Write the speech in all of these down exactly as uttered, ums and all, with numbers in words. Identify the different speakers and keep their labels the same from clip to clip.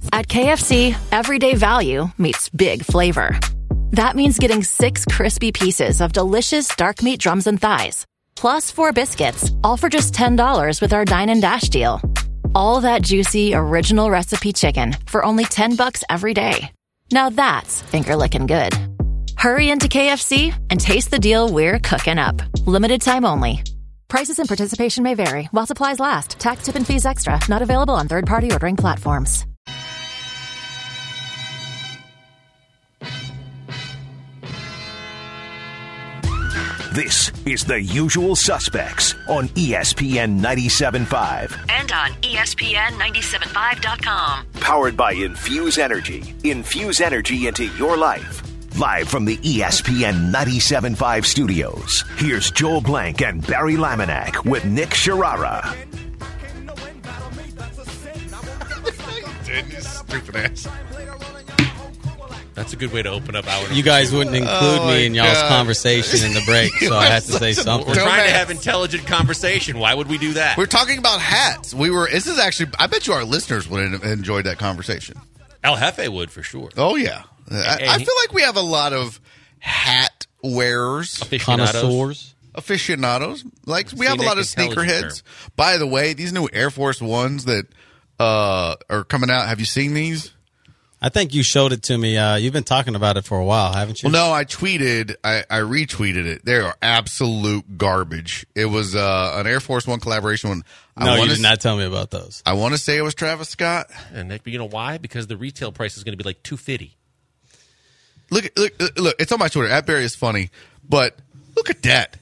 Speaker 1: At K F C, everyday value meets big flavor. That means getting six crispy pieces of delicious dark meat drums and thighs, plus four biscuits, all for just ten dollars with our Dine and Dash deal. All that juicy, original recipe chicken for only ten bucks every day. Now that's finger-licking good. Hurry into K F C and taste the deal we're cooking up. Limited time only. Prices and participation may vary while supplies last. Tax, tip, and fees extra. Not available on third-party ordering platforms.
Speaker 2: This is The Usual Suspects on E S P N ninety-seven point five.
Speaker 3: And on E S P N ninety-seven point five dot com.
Speaker 2: Powered by Infuse Energy. Infuse energy into your life. Live from the E S P N ninety-seven point five studios, here's Joel Blank and Barry Laminack with Nick Sharara.
Speaker 4: Stupid ass.
Speaker 5: That's a good way to open up hour.
Speaker 6: You guys wouldn't include
Speaker 4: Oh,
Speaker 6: me in y'all's
Speaker 4: God.
Speaker 6: conversation in the break, so I had to say something.
Speaker 5: We're trying to have intelligent conversation. Why would we do that?
Speaker 4: We're talking about hats. We were. This is actually. I bet you our listeners would have enjoyed that conversation.
Speaker 5: El Jefe would for sure.
Speaker 4: Oh yeah. I,
Speaker 5: And
Speaker 4: I
Speaker 5: he-
Speaker 4: feel like we have a lot of hat wearers,
Speaker 5: Aficionados.
Speaker 6: Connoisseurs.
Speaker 4: aficionados. Like we
Speaker 5: See,
Speaker 4: have a lot
Speaker 5: Nick,
Speaker 4: of sneaker
Speaker 5: intelligent
Speaker 4: heads. By the way, these new Air Force Ones that uh, are coming out. Have you seen these?
Speaker 6: I think you showed it to me. Uh, you've been talking about it for a while, haven't you?
Speaker 4: Well, no, I tweeted, I, I retweeted it. They are absolute garbage. It was uh, an Air Force One collaboration. When I
Speaker 6: No, you
Speaker 4: wanna
Speaker 6: did not tell me about those.
Speaker 4: I want to say it was Travis Scott.
Speaker 5: And Nick, you know why? Because the retail price is going to be like two fifty.
Speaker 4: Look, look, look! It's on my Twitter. At Barry is funny, but look at that,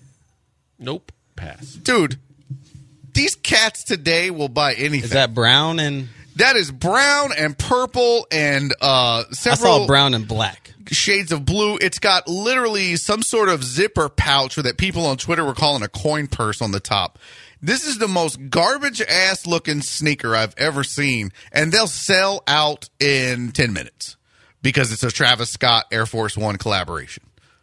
Speaker 5: Nope. Pass.
Speaker 4: dude. These cats today will buy anything.
Speaker 6: Is that brown and...
Speaker 4: That is brown and purple and uh,
Speaker 6: I
Speaker 4: several
Speaker 6: saw brown and black.
Speaker 4: shades of blue. It's got literally some sort of zipper pouch that people on Twitter were calling a coin purse on the top. This is the most garbage ass looking sneaker I've ever seen, and they'll sell out in ten minutes because it's a Travis Scott Air Force One collaboration.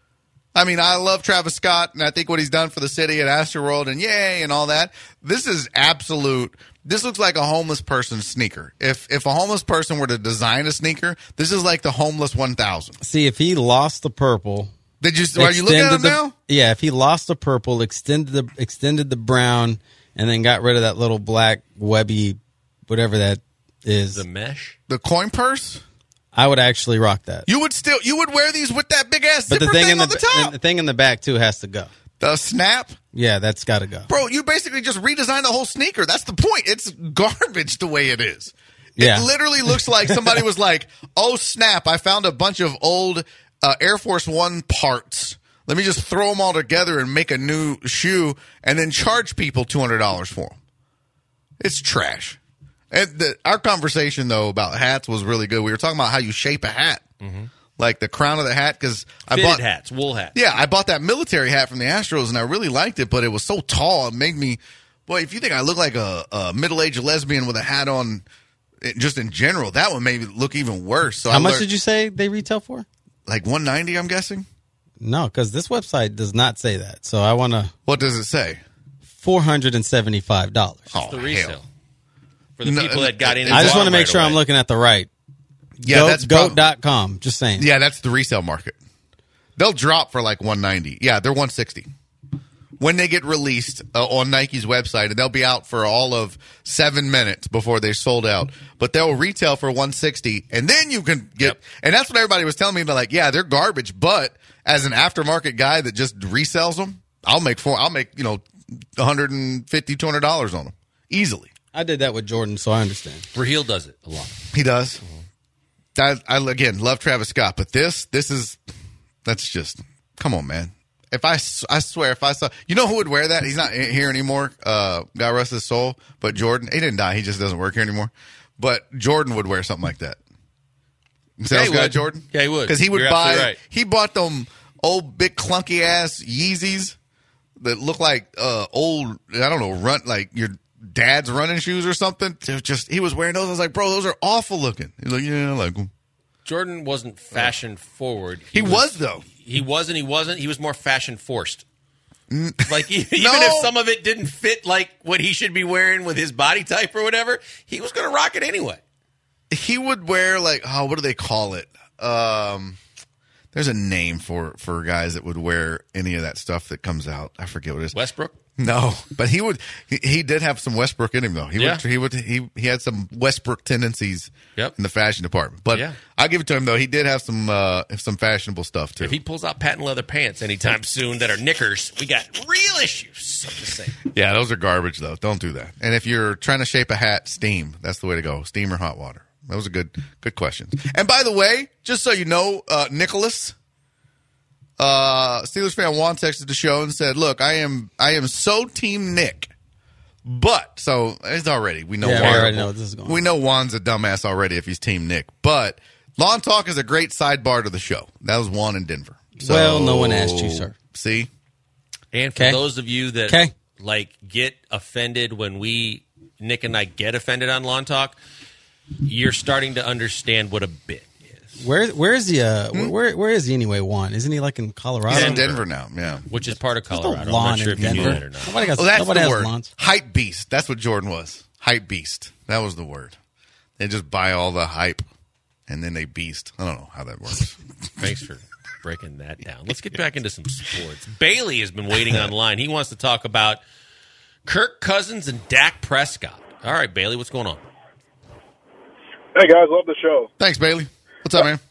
Speaker 4: I mean, I love Travis Scott, and I think what he's done for the city at Astroworld, and yay, and all that. This is absolute. This looks like a homeless person's sneaker. If if a homeless person were to design a sneaker, this is like the homeless one thousand.
Speaker 6: See, if he lost the purple...
Speaker 4: Did you? Are you looking at
Speaker 6: extended
Speaker 4: them
Speaker 6: the-
Speaker 4: now?
Speaker 6: Yeah, if he lost the purple, extended the extended the brown, and then got rid of that little black webby, whatever that is,
Speaker 5: The mesh?
Speaker 4: The coin purse.
Speaker 6: I would actually rock that.
Speaker 4: You would still. You would wear these with that big ass
Speaker 6: But
Speaker 4: zipper
Speaker 6: the thing
Speaker 4: thing
Speaker 6: in the,
Speaker 4: on the top.
Speaker 6: the thing in the back too has to go.
Speaker 4: The snap.
Speaker 6: Yeah, that's got to go.
Speaker 4: Bro, you basically just redesigned the whole sneaker. That's the point. It's garbage the way it is.
Speaker 6: Yeah.
Speaker 4: It literally looks like somebody was like, oh, snap, I found a bunch of old uh, Air Force One parts. Let me just throw them all together and make a new shoe and then charge people two hundred dollars for them. It's trash. And the, our conversation, though, about hats was really good. We were talking about how you shape a hat. Mm-hmm. Like the crown of the hat, because I
Speaker 5: Fitted
Speaker 4: bought
Speaker 5: hats, wool hats.
Speaker 4: Yeah, I bought that military hat from the Astros, and I really liked it, but it was so tall, it made me... Boy, if you think I look like a, a middle-aged lesbian with a hat on, it, just in general, that one made me look even worse. So
Speaker 6: How
Speaker 4: I
Speaker 6: much
Speaker 4: learned-
Speaker 6: did you say they retail for?
Speaker 4: Like one ninety, I'm guessing?
Speaker 6: No, because this website does not say that. So I want to
Speaker 4: What does it say?
Speaker 6: four hundred seventy-five dollars.
Speaker 4: Oh,
Speaker 5: The resale.
Speaker 4: hell.
Speaker 5: For the
Speaker 4: No,
Speaker 5: people that got in.
Speaker 6: I just
Speaker 5: want
Speaker 6: want to make sure I'm looking at the right.
Speaker 4: Yeah,
Speaker 6: Goat,
Speaker 4: that's prob-
Speaker 6: goat dot com. Just saying.
Speaker 4: Yeah, that's the resale market. They'll drop for like one ninety. Yeah, they're one sixty. When they get released uh, on Nike's website, and they'll be out for all of seven minutes before they're sold out. But they'll retail for one sixty, and then you can get.
Speaker 5: Yep.
Speaker 4: And that's what everybody was telling me. They're like, yeah, they're garbage, but as an aftermarket guy that just resells them, I'll make four. I'll make you know one hundred fifty, two hundred dollars on them easily.
Speaker 6: I did that with Jordan, so I understand.
Speaker 5: Raheel does it a lot.
Speaker 4: He does. I, I again love Travis Scott, but this this is that's just come on, man. If I, I swear, if I saw, you know who would wear that? He's not here anymore. Uh, God rest his soul. But Jordan, he didn't die. He just doesn't work here anymore. But Jordan would wear something like that. Sales
Speaker 5: he
Speaker 4: guy
Speaker 5: would.
Speaker 4: Jordan.
Speaker 5: Yeah, he would.
Speaker 4: Because he would
Speaker 5: You're
Speaker 4: buy.
Speaker 5: absolutely right.
Speaker 4: He bought them old big clunky ass Yeezys that look like uh, old. I don't know, run like your dad's running shoes or something. They're just he was wearing those. I was like, bro, those are awful looking. He's like, yeah, I like them.
Speaker 5: Jordan wasn't fashion forward.
Speaker 4: He was, though.
Speaker 5: He was and he wasn't. He was more fashion forced. Like even
Speaker 4: No.
Speaker 5: if some of it didn't fit like what he should be wearing with his body type or whatever, he was going to rock it anyway.
Speaker 4: he would wear like, oh, what do they call it? Um, there's a name for, for guys that would wear any of that stuff that comes out. I forget what it is.
Speaker 5: Westbrook?
Speaker 4: No, but he would. He, he did have some Westbrook in him, though. He
Speaker 5: Yeah.
Speaker 4: would. He would. He he had some Westbrook tendencies
Speaker 5: Yep.
Speaker 4: in the fashion department. But
Speaker 5: Yeah.
Speaker 4: I'll give it to him, though. He did have some uh, some fashionable stuff too.
Speaker 5: If he pulls out patent leather pants anytime soon that are knickers, we got real issues. I'm just saying.
Speaker 4: Yeah, those are garbage, though. Don't do that. And if you're trying to shape a hat, steam. That's the way to go. Steam or hot water. Those are good good questions. And by the way, just so you know, uh, Nicholas. Uh, Steelers fan Juan texted the show and said, "Look, I am I am so Team Nick, but so it's already we know
Speaker 6: Yeah, we
Speaker 4: Juan,
Speaker 6: already know what this is going
Speaker 4: we
Speaker 6: on.
Speaker 4: know Juan's a dumbass already if he's Team Nick. But Lawn Talk is a great sidebar to the show. That was Juan in Denver. So,
Speaker 6: Well, no one asked you, sir.
Speaker 4: See,
Speaker 5: And for
Speaker 6: Okay.
Speaker 5: those of you that
Speaker 6: Okay.
Speaker 5: like get offended when we Nick and I get offended on Lawn Talk, you're starting to understand what a bit is.
Speaker 6: Where where is he? Uh, where where is he anyway? Juan, isn't he like in Colorado?
Speaker 4: he's in Denver now. Yeah.
Speaker 5: Which is part of
Speaker 6: There's
Speaker 5: Colorado.
Speaker 6: no lawn
Speaker 5: I'm not sure
Speaker 6: in
Speaker 5: if you knew
Speaker 6: Denver.
Speaker 5: that or not.
Speaker 6: Nobody, got,
Speaker 4: Oh, that's
Speaker 6: nobody
Speaker 4: the
Speaker 6: has
Speaker 4: word.
Speaker 6: lawns.
Speaker 4: Hype beast. That's what Jordan was. Hype beast. That was the word. They just buy all the hype, and then they beast. I don't know how that works.
Speaker 5: Thanks for breaking that down. Let's get back into some sports. Bailey has been waiting online. He wants to talk about Kirk Cousins and Dak Prescott. All right, Bailey, what's going on?
Speaker 7: Hey guys, love the show.
Speaker 4: Thanks, Bailey. What's up, man?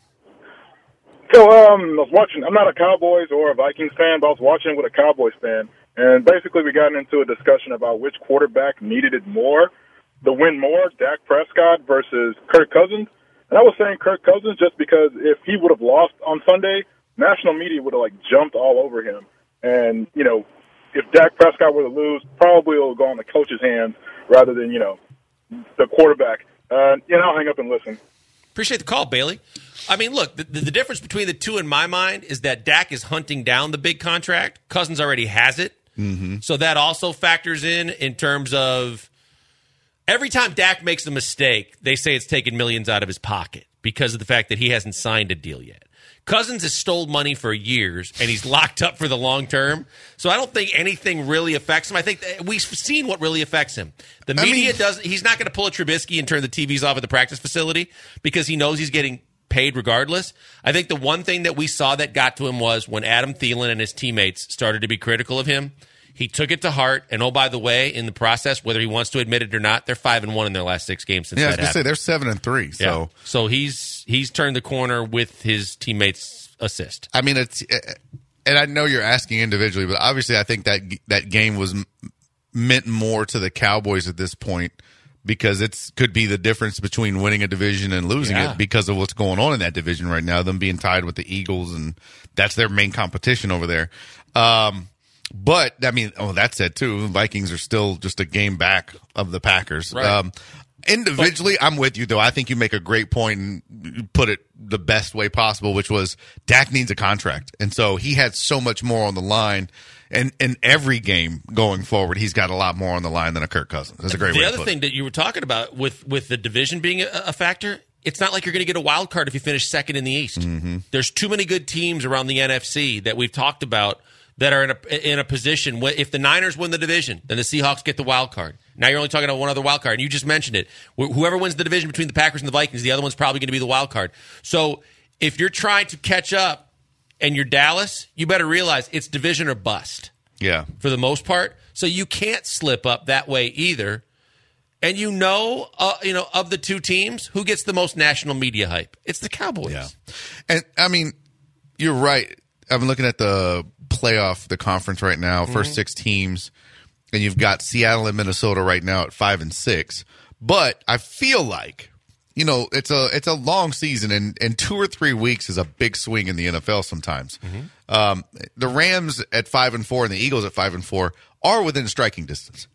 Speaker 7: So um, I was watching. I'm not a Cowboys or a Vikings fan, but I was watching with a Cowboys fan, and basically we got into a discussion about which quarterback needed it more, to win more, Dak Prescott versus Kirk Cousins. And I was saying Kirk Cousins just because if he would have lost on Sunday, national media would have like jumped all over him. And you know, if Dak Prescott were to lose, probably it'll go on the coach's hands rather than you know the quarterback. Uh, you know, I'll hang up and listen.
Speaker 5: Appreciate the call, Bailey. I mean, look, the, the difference between the two in my mind is that Dak is hunting down the big contract. Cousins already has it. Mm-hmm. So that also factors in in terms of every time Dak makes a mistake, they say it's taken millions out of his pocket because of the fact that he hasn't signed a deal yet. Cousins has stole money for years, and he's locked up for the long term. So I don't think anything really affects him. I think that we've seen what really affects him. The
Speaker 4: I
Speaker 5: media
Speaker 4: mean-
Speaker 5: doesn't. He's not going to pull a Trubisky and turn the T Vs off at the practice facility because he knows he's getting paid regardless. I think the one thing that we saw that got to him was when Adam Thielen and his teammates started to be critical of him. He took it to heart, and oh, by the way, in the process, whether he wants to admit it or not, they're five and one in their last six games since
Speaker 4: Yeah, I was
Speaker 5: that
Speaker 4: gonna say
Speaker 5: happened.
Speaker 4: they're seven and three. So
Speaker 5: Yeah. So he's he's turned the corner with his teammates' assist.
Speaker 4: I mean, it's and I know you're asking individually, but obviously, I think that that game was m- meant more to the Cowboys at this point because it's could be the difference between winning a division and losing
Speaker 5: Yeah.
Speaker 4: it because of what's going on in that division right now. Them being tied with the Eagles, and that's their main competition over there. Um, but I mean, oh, that said too, the Vikings are still just a game back of the Packers.
Speaker 5: Right.
Speaker 4: Um, individually, I'm with you though. I think you make a great point and put it the best way possible, which was Dak needs a contract, and so he had so much more on the line. And in every game going forward, he's got a lot more on the line than a Kirk Cousins. That's a great
Speaker 5: The
Speaker 4: way
Speaker 5: other
Speaker 4: to put
Speaker 5: thing
Speaker 4: it.
Speaker 5: that you were talking about with with the division being a, a factor, it's not like you're going to get a wild card if you finish second in the East.
Speaker 4: Mm-hmm.
Speaker 5: There's too many good teams around the N F C that we've talked about that are in a in a position where if the Niners win the division, then the Seahawks get the wild card. Now you're only talking about one other wild card, and you just mentioned it. Wh- Whoever wins the division between the Packers and the Vikings, the other one's probably going to be the wild card. So if you're trying to catch up and you're Dallas, you better realize it's division or bust.
Speaker 4: Yeah.
Speaker 5: For the most part. So you can't slip up that way either. And you know, uh, you know, of the two teams, who gets the most national media hype? It's the Cowboys.
Speaker 4: Yeah. And I mean, you're right. I'm looking at the playoff, the conference right now, first
Speaker 5: Mm-hmm.
Speaker 4: six teams, and you've got Seattle and Minnesota right now at five and six. But I feel like, you know, it's a it's a long season, and, and two or three weeks is a big swing in the N F L sometimes.
Speaker 5: Mm-hmm.
Speaker 4: Um, the Rams at five and four and the Eagles at five and four are within striking distance.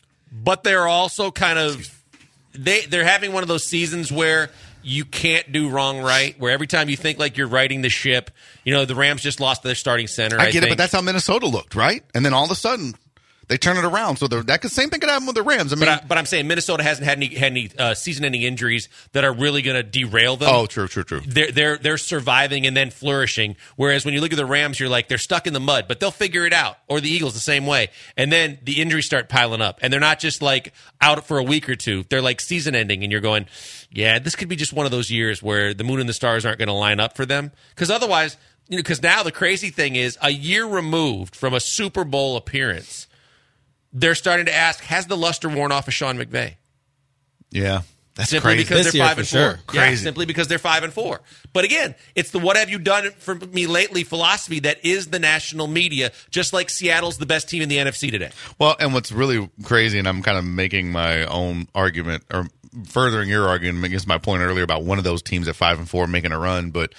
Speaker 5: But they're also kind of they they're having one of those seasons where you can't do wrong right, where every time you think like you're righting the ship, you know, the Rams just lost their starting center.
Speaker 4: I
Speaker 5: I
Speaker 4: get
Speaker 5: think.
Speaker 4: it, but that's how Minnesota looked, right? And then all of a sudden, they turn it around. So that could, same thing could happen with the Rams. I mean,
Speaker 5: but, I, but I'm saying Minnesota hasn't had any, had any uh, season-ending injuries that are really going to derail them.
Speaker 4: Oh, true, true, true.
Speaker 5: They're they're they're surviving and then flourishing. Whereas when you look at the Rams, you're like they're stuck in the mud, but they'll figure it out. Or the Eagles the same way. And then the injuries start piling up, and they're not just like out for a week or two. They're like season-ending, and you're going, yeah, this could be just one of those years where the moon and the stars aren't going to line up for them. Because otherwise, you know, because now the crazy thing is, a year removed from a Super Bowl appearance, they're starting to ask, has the luster worn off of Sean McVay?
Speaker 4: Yeah, that's
Speaker 5: simply
Speaker 4: crazy.
Speaker 5: because
Speaker 6: This
Speaker 5: they're
Speaker 6: year,
Speaker 5: five
Speaker 6: for
Speaker 5: and
Speaker 6: sure.
Speaker 5: four. Yeah,
Speaker 4: Crazy.
Speaker 5: simply because they're five and four. But again, it's the "what have you done for me lately" philosophy that is the national media. Just like Seattle's the best team in the N F C today.
Speaker 4: Well, and what's really crazy, and I'm kind of making my own argument or furthering your argument against my point earlier about one of those teams at five and four making a run, but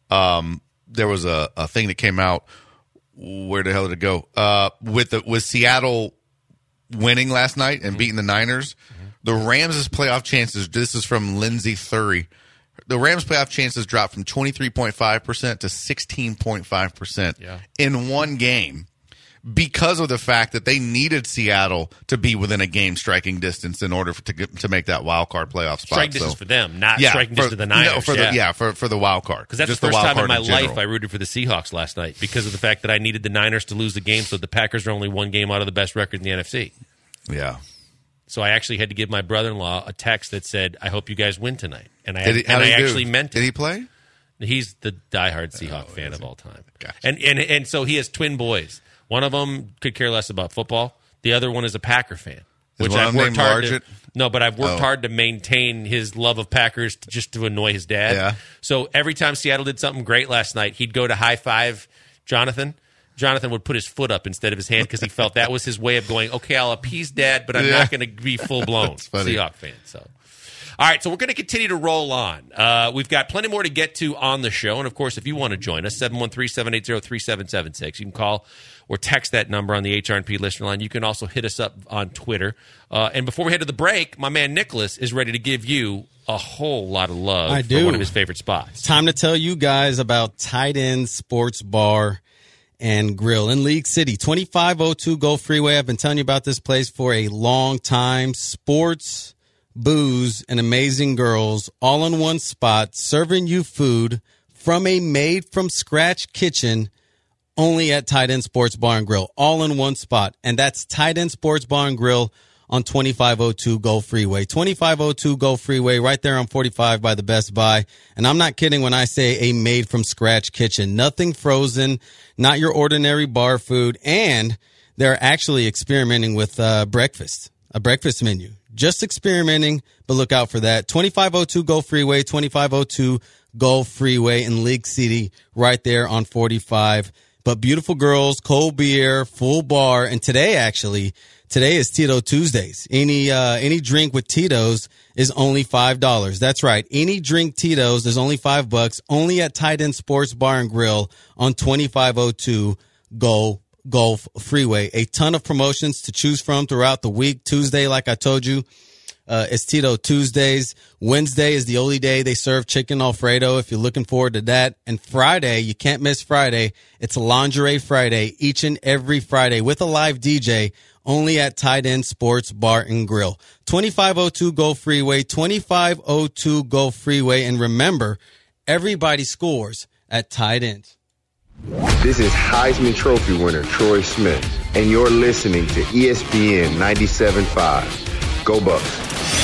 Speaker 4: um, there was a, a thing that came out. Where the hell did it go? Uh, with the with Seattle winning last night and beating the Niners, mm-hmm. the Rams' playoff chances, this is from Lindsey Thury, the Rams' playoff chances dropped from twenty-three point five percent to sixteen point five percent
Speaker 5: Yeah.
Speaker 4: in one game because of the fact that they needed Seattle to be within a game striking distance in order for, to get, to make that wild card playoff spot.
Speaker 5: Striking distance
Speaker 4: So,
Speaker 5: for them, not
Speaker 4: yeah,
Speaker 5: striking
Speaker 4: for,
Speaker 5: distance to the Niners.
Speaker 4: No, for
Speaker 5: yeah.
Speaker 4: the, yeah, for, for the wild card.
Speaker 5: Because that's
Speaker 4: Just
Speaker 5: the first
Speaker 4: wild
Speaker 5: time in
Speaker 4: card
Speaker 5: my
Speaker 4: general.
Speaker 5: life I rooted for the Seahawks last night because of the fact that I needed the Niners to lose the game so the Packers are only one game out of the best record in the N F C.
Speaker 4: Yeah.
Speaker 5: So I actually had to give my brother-in-law a text that said, I hope you guys win tonight. And I,
Speaker 4: Did he,
Speaker 5: and
Speaker 4: how did
Speaker 5: I
Speaker 4: he do?
Speaker 5: actually meant it.
Speaker 4: Did he play?
Speaker 5: He's the diehard Seahawk
Speaker 4: Oh,
Speaker 5: fan of all time.
Speaker 4: Gotcha.
Speaker 5: And, and and so he has twin boys. One of them could care less about football. The other one is a Packer fan.
Speaker 4: Is
Speaker 5: Which
Speaker 4: one of
Speaker 5: I've
Speaker 4: them
Speaker 5: worked
Speaker 4: named
Speaker 5: hard to,
Speaker 4: Largent?
Speaker 5: No, but I've worked
Speaker 4: Oh.
Speaker 5: hard to maintain his love of Packers to, just to annoy his dad.
Speaker 4: Yeah.
Speaker 5: So every time Seattle did something great last night, he'd go to high five Jonathan. Jonathan would put his foot up instead of his hand because he felt that was his way of going, okay, I'll appease dad, but I'm
Speaker 4: Yeah.
Speaker 5: not going to be full-blown
Speaker 4: funny.
Speaker 5: Seahawk fan. So, all right, so we're going to continue to roll on. Uh, we've got plenty more to get to on the show. And, of course, if you want to join us, seven one three, seven eight zero, three seven seven six. You can call or text that number on the H R and P listener line. You can also hit us up on Twitter. Uh, and before we head to the break, my man Nicholas is ready to give you a whole lot of love
Speaker 6: I
Speaker 5: for
Speaker 6: do.
Speaker 5: one of his favorite spots.
Speaker 6: Time to tell you guys about Tight End Sports Bar and Grill in League City, twenty-five oh two Gulf Freeway. I've been telling you about this place for a long time. Sports, booze, and amazing girls all in one spot, serving you food from a made-from-scratch kitchen only at Tight End Sports Bar and Grill, all in one spot. And that's Tight End Sports Bar and Grill on twenty-five oh two Gulf Freeway. twenty-five oh two Gulf Freeway, right there on forty-five by the Best Buy. And I'm not kidding when I say a made-from-scratch kitchen. Nothing frozen, not your ordinary bar food. And they're actually experimenting with uh, breakfast, a breakfast menu. Just experimenting, but look out for that. twenty-five oh two Gulf Freeway, twenty-five oh two Gulf Freeway in League City, right there on forty-five. But beautiful girls, cold beer, full bar. And today, actually, today is Tito Tuesdays. Any uh, any drink with Tito's is only five dollars. That's right. Any drink Tito's is only five bucks. Only at Tight End Sports Bar and Grill on twenty-five oh two Gulf Gulf Freeway. A ton of promotions to choose from throughout the week. Tuesday, like I told you, uh, it's Tito Tuesdays. Wednesday is the only day they serve chicken Alfredo if you're looking forward to that. And Friday, you can't miss Friday. It's Lingerie Friday each and every Friday with a live D J only at Tight End Sports Bar and Grill. twenty-five oh two Gulf Freeway, twenty-five oh two Gulf Freeway. And remember, everybody scores at Tight End.
Speaker 8: This is Heisman Trophy winner Troy Smith, and you're listening to E S P N ninety-seven point five. Go Bucks.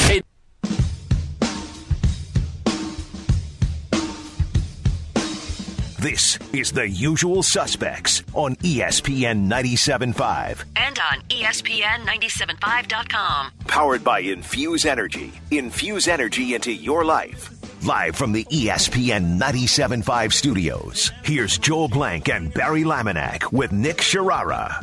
Speaker 2: This is The Usual Suspects on E S P N ninety-seven point five.
Speaker 3: And on E S P N ninety-seven five dot com.
Speaker 2: Powered by Infuse Energy. Infuse energy into your life. Live from the E S P N ninety-seven point five studios, here's Joel Blank and Barry Laminack with Nick Sharara.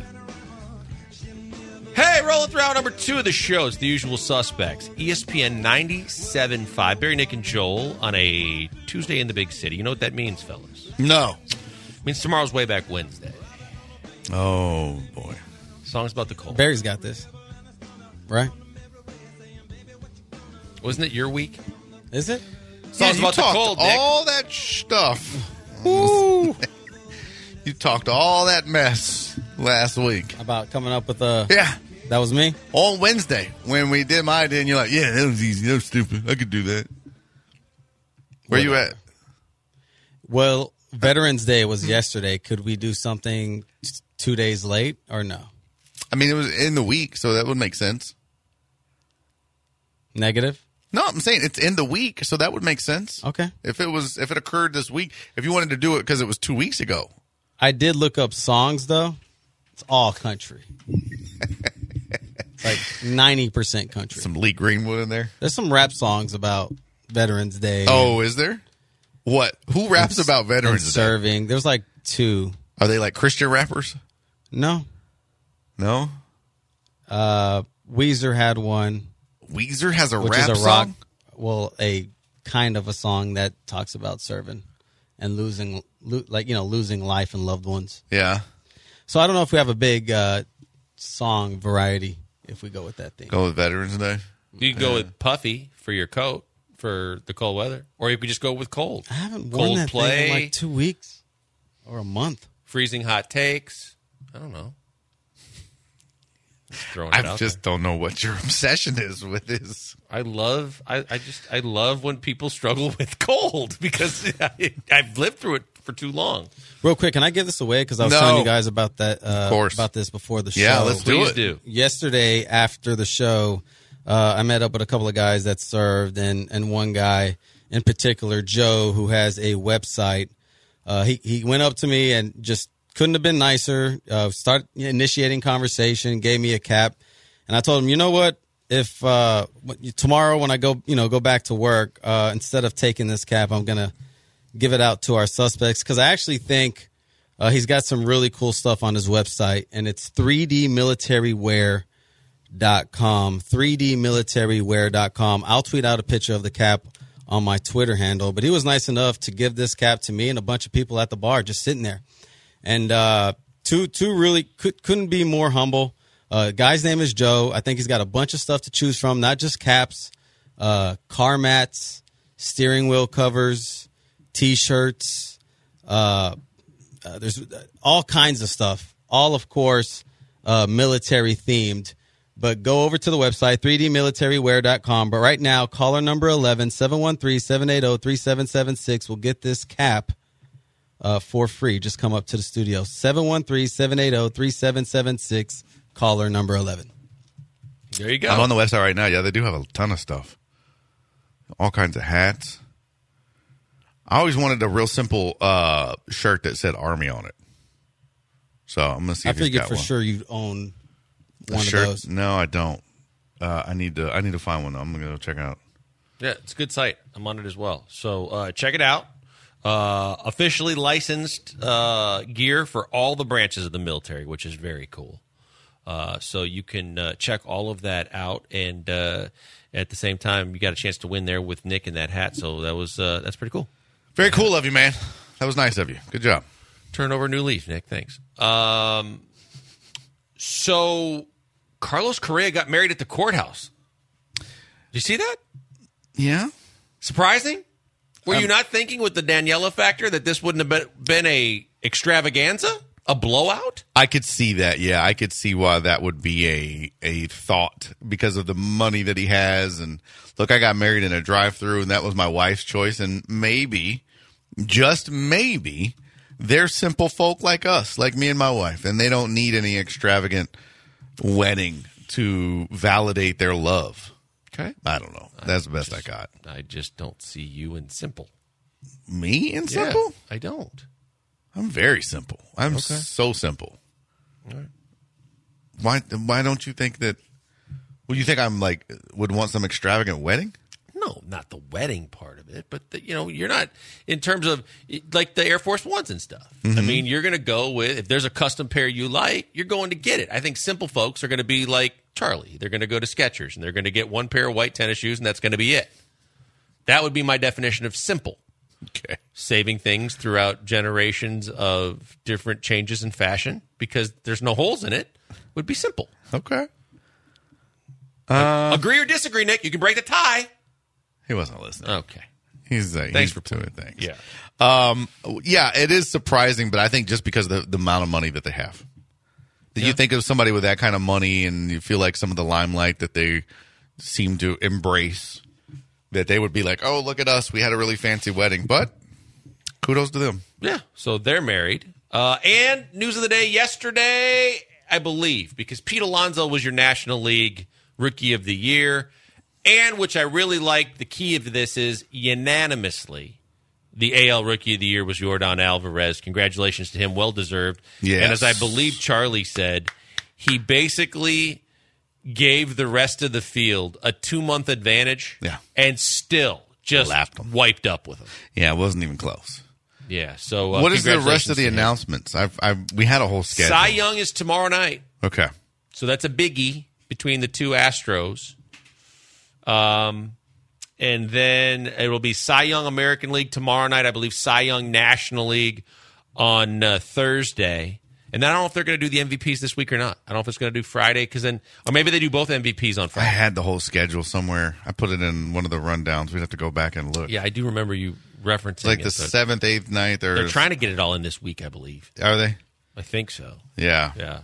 Speaker 5: Hey, rolling through hour number two of the show. It's The Usual Suspects. E S P N ninety-seven point five. Barry, Nick, and Joel on a Tuesday in the big city. You know what that means, fellas?
Speaker 4: No.
Speaker 5: It means tomorrow's way back Wednesday.
Speaker 4: Oh, boy.
Speaker 5: Song's about the cold.
Speaker 6: Barry's got this, right?
Speaker 5: Wasn't it your week?
Speaker 6: Is it?
Speaker 5: Song's
Speaker 4: you
Speaker 5: about the
Speaker 4: talked
Speaker 5: cold, Nick.
Speaker 4: all that stuff. Woo. You talked all that mess last week.
Speaker 6: About coming up with a...
Speaker 4: Yeah.
Speaker 6: That was me?
Speaker 4: On Wednesday, when we did my idea, and you're like, yeah, that was easy. That was stupid. I could do that. Where
Speaker 6: What?
Speaker 4: you at?
Speaker 6: Well, Veterans Day was yesterday. Could we do something t- two days late or no?
Speaker 4: I mean, it was in the week, so that would make sense.
Speaker 6: Negative?
Speaker 4: No, I'm saying it's in the week, so that would make sense.
Speaker 6: Okay.
Speaker 4: If it was, if it occurred this week, if you wanted to do it because it was two weeks ago.
Speaker 6: I did look up songs, though. It's all country. It's like ninety percent country.
Speaker 4: Some Lee Greenwood in there.
Speaker 6: There's some rap songs about Veterans Day.
Speaker 4: Oh, is there? What? Who raps
Speaker 6: and,
Speaker 4: about Veterans
Speaker 6: and
Speaker 4: Day?
Speaker 6: serving. There's like two.
Speaker 4: Are they like Christian rappers?
Speaker 6: No.
Speaker 4: No.
Speaker 6: Uh, Weezer had one.
Speaker 4: Weezer has a
Speaker 6: which
Speaker 4: rap
Speaker 6: is a rock,
Speaker 4: song?
Speaker 6: well, a kind of a song that talks about serving and losing, lo- like, you know, losing life and loved ones.
Speaker 4: Yeah.
Speaker 6: So I don't know if we have a big uh, song variety if we go with that theme.
Speaker 4: Go with Veterans Day?
Speaker 5: You could go with Puffy for your coat for the cold weather, or you could just go with cold.
Speaker 6: I haven't worn that thing in like two weeks or a month.
Speaker 5: Freezing hot takes. I don't know. Just throwing it
Speaker 4: I
Speaker 5: out
Speaker 4: just
Speaker 5: there.
Speaker 4: don't know what your obsession is with this.
Speaker 5: I love. I, I just. I love when people struggle with cold because I, I've lived through it for too long.
Speaker 6: Real quick, can I give this away? Because I was
Speaker 4: No.
Speaker 6: telling you guys about that. Uh,
Speaker 4: Of course.
Speaker 6: About this before the show.
Speaker 4: Yeah, let's do
Speaker 5: Please
Speaker 4: it.
Speaker 5: do.
Speaker 6: Yesterday after the show, uh, I met up with a couple of guys that served, and and one guy in particular, Joe, who has a website. Uh, he he went up to me and just couldn't have been nicer. Uh, start initiating conversation, gave me a cap, and I told him, you know what? If uh, tomorrow when I go, you know, go back to work, uh, instead of taking this cap, I'm gonna give it out to our suspects because I actually think uh, he's got some really cool stuff on his website, and it's three D military wear dot com. three D military wear dot com. I'll tweet out a picture of the cap on my Twitter handle, but he was nice enough to give this cap to me and a bunch of people at the bar just sitting there. And uh, two two really could, couldn't be more humble. Uh, guy's name is Joe. I think he's got a bunch of stuff to choose from, not just caps, uh, car mats, steering wheel covers, T-shirts. Uh, uh, there's all kinds of stuff. All, of course, uh, military themed. But go over to the website, three D military wear dot com. But right now, caller number eleven, seven one three, seven eight zero, three seven seven six will get this cap uh, for free. Just come up to the studio. seven one three, seven eight zero, three seven seven six, caller number eleven.
Speaker 5: There you go.
Speaker 4: I'm on the website right now. Yeah, they do have a ton of stuff. All kinds of hats. I always wanted a real simple uh, shirt that said Army on it. So I'm going to see
Speaker 6: I
Speaker 4: if he's
Speaker 6: figured
Speaker 4: got
Speaker 6: for
Speaker 4: one.
Speaker 6: sure you'd own
Speaker 4: A
Speaker 6: one
Speaker 4: shirt?
Speaker 6: of those.
Speaker 4: No, I don't. Uh, I need to. I need to find one. Though. I'm gonna go check it out.
Speaker 5: Yeah, it's a good site. I'm on it as well. So uh, check it out. Uh, officially licensed uh, gear for all the branches of the military, which is very cool. Uh, so you can uh, check all of that out, and uh, at the same time, you got a chance to win there with Nick in that hat. So that was uh, that's pretty cool.
Speaker 4: Very cool of you, man. That was nice of you. Good job.
Speaker 5: Turn over a new leaf, Nick. Thanks. Um, so Carlos Correa got married at the courthouse. Did you see that?
Speaker 4: Yeah.
Speaker 5: Surprising? Were
Speaker 4: Um,
Speaker 5: you not thinking with the Daniela factor that this wouldn't have been, been a extravaganza, a blowout?
Speaker 4: I could see that. Yeah, I could see why that would be a a thought because of the money that he has. And look, I got married in a drive-through, and that was my wife's choice. And maybe, just maybe, they're simple folk like us, like me and my wife, and they don't need any extravagant wedding to validate their love.
Speaker 5: Okay.
Speaker 4: I don't know. That's the best
Speaker 5: just,
Speaker 4: I got.
Speaker 5: I just don't see you in simple.
Speaker 4: Me in simple?
Speaker 5: Yeah, I don't.
Speaker 4: I'm very simple. I'm
Speaker 5: Okay.
Speaker 4: so simple.
Speaker 5: All right.
Speaker 4: Why? Why don't you think that? Well, you think I'm like would want some extravagant wedding?
Speaker 5: No, not the wedding part of it, but the, you know, you're not in terms of like the Air Force Ones and stuff.
Speaker 4: Mm-hmm.
Speaker 5: I mean, you're going to go with if there's a custom pair you like, you're going to get it. I think simple folks are going to be like Charlie. They're going to go to Skechers and they're going to get one pair of white tennis shoes, and that's going to be it. That would be my definition of simple.
Speaker 4: Okay.
Speaker 5: Saving things throughout generations of different changes in fashion because there's no holes in it would be simple.
Speaker 4: Okay.
Speaker 5: Agree or disagree, Nick? You can break the tie.
Speaker 4: He wasn't listening.
Speaker 5: Okay.
Speaker 4: He's uh,
Speaker 5: Thanks
Speaker 4: he's
Speaker 5: for
Speaker 4: to it. Thanks.
Speaker 5: Yeah.
Speaker 4: Um. Yeah. It is surprising, but I think just because of the, the amount of money that they have, Did
Speaker 5: Yeah.
Speaker 4: you think of somebody with that kind of money and you feel like some of the limelight that they seem to embrace, that they would be like, oh, look at us, we had a really fancy wedding, but kudos to them.
Speaker 5: Yeah, so they're married. Uh, and news of the day yesterday, I believe, because Pete Alonso was your National League Rookie of the Year, and which I really like, the key of this is unanimously, the A L Rookie of the Year was Yordan Alvarez. Congratulations to him, well-deserved.
Speaker 4: Yes.
Speaker 5: And as I believe Charlie said, he basically gave the rest of the field a two-month advantage
Speaker 4: Yeah.
Speaker 5: and still just
Speaker 4: Lapped 'em.
Speaker 5: wiped up with them.
Speaker 4: Yeah, it wasn't even close.
Speaker 5: Yeah, so uh,
Speaker 4: What is the rest
Speaker 5: congratulations
Speaker 4: of the
Speaker 5: to him.
Speaker 4: announcements? I've, I've we had a whole schedule.
Speaker 5: Cy Young is tomorrow night,
Speaker 4: Okay.
Speaker 5: so that's a biggie between the two Astros. Um, and then it will be Cy Young American League tomorrow night. I believe Cy Young National League on uh, Thursday. And then I don't know if they're going to do the M V Ps this week or not. I don't know if it's going to do Friday because then, or maybe they do both M V Ps on
Speaker 4: I
Speaker 5: Friday.
Speaker 4: had the whole schedule somewhere. I put it in one of the rundowns. We'd have to go back and look.
Speaker 5: Yeah, I do remember you referencing
Speaker 4: Like
Speaker 5: it,
Speaker 4: the
Speaker 5: but
Speaker 4: seventh, eighth, ninth, or
Speaker 5: they're trying to get it all in this week, I believe.
Speaker 4: Are they?
Speaker 5: I think so.
Speaker 4: Yeah.
Speaker 5: Yeah.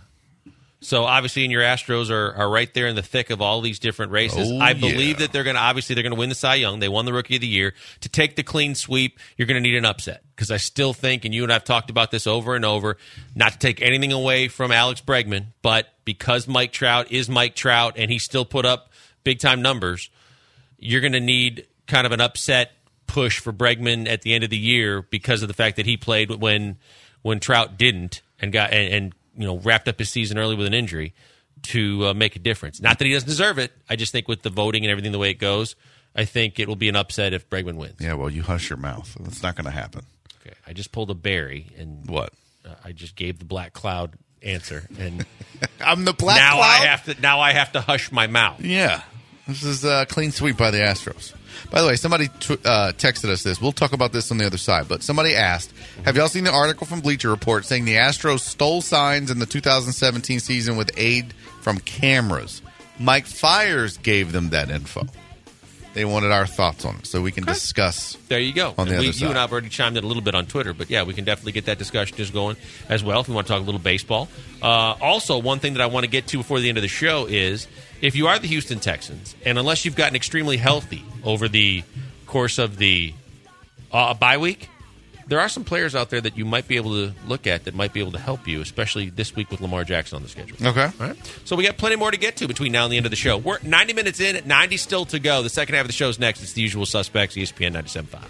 Speaker 5: So obviously, and your Astros are, are right there in the thick of all these different races.
Speaker 4: Oh,
Speaker 5: I believe
Speaker 4: yeah.
Speaker 5: that they're going to obviously they're going to win the Cy Young. They won the Rookie of the Year. To take the clean sweep, you're going to need an upset because I still think, and you and I've talked about this over and over, not to take anything away from Alex Bregman, but because Mike Trout is Mike Trout and he still put up big time numbers, you're going to need kind of an upset push for Bregman at the end of the year because of the fact that he played when when Trout didn't and got and. and you know, wrapped up his season early with an injury to uh, make a difference. Not that he doesn't deserve it. I just think with the voting and everything the way it goes, I think it will be an upset if Bregman wins.
Speaker 4: Yeah, well, you hush your mouth. That's not going to happen.
Speaker 5: Okay, I just pulled a Barry and
Speaker 4: What?
Speaker 5: uh, I just gave the Black Cloud answer, and
Speaker 4: I'm the black
Speaker 5: now
Speaker 4: cloud?
Speaker 5: I have to now I have to hush my mouth.
Speaker 4: Yeah. This is a clean sweep by the Astros. By the way, somebody tw- uh, texted us this. We'll talk about this on the other side. But somebody asked, have y'all seen the article from Bleacher Report saying the Astros stole signs in the two thousand seventeen season with aid from cameras? Mike Fiers gave them that info. They wanted our thoughts on it, so we can
Speaker 5: Okay.
Speaker 4: discuss.
Speaker 5: There you go.
Speaker 4: On the
Speaker 5: And we,
Speaker 4: other
Speaker 5: you and
Speaker 4: side.
Speaker 5: I have already chimed in a little bit on Twitter, but yeah, we can definitely get that discussion just going as well if we want to talk a little baseball. Uh, also, one thing that I want to get to before the end of the show is if you are the Houston Texans, and unless you've gotten extremely healthy over the course of the uh, bye week, there are some players out there that you might be able to look at that might be able to help you, especially this week with Lamar Jackson on the schedule.
Speaker 4: Okay.
Speaker 5: All right. So we got plenty more to get to between now and the end of the show. We're ninety minutes in, at ninety still to go. The second half of the show is next. It's the usual suspects, E S P N ninety-seven point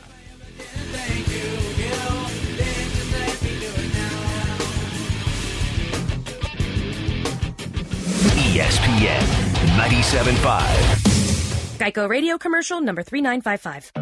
Speaker 5: five.
Speaker 2: E S P N ninety-seven point five.
Speaker 9: Geico Radio Commercial number three nine five five.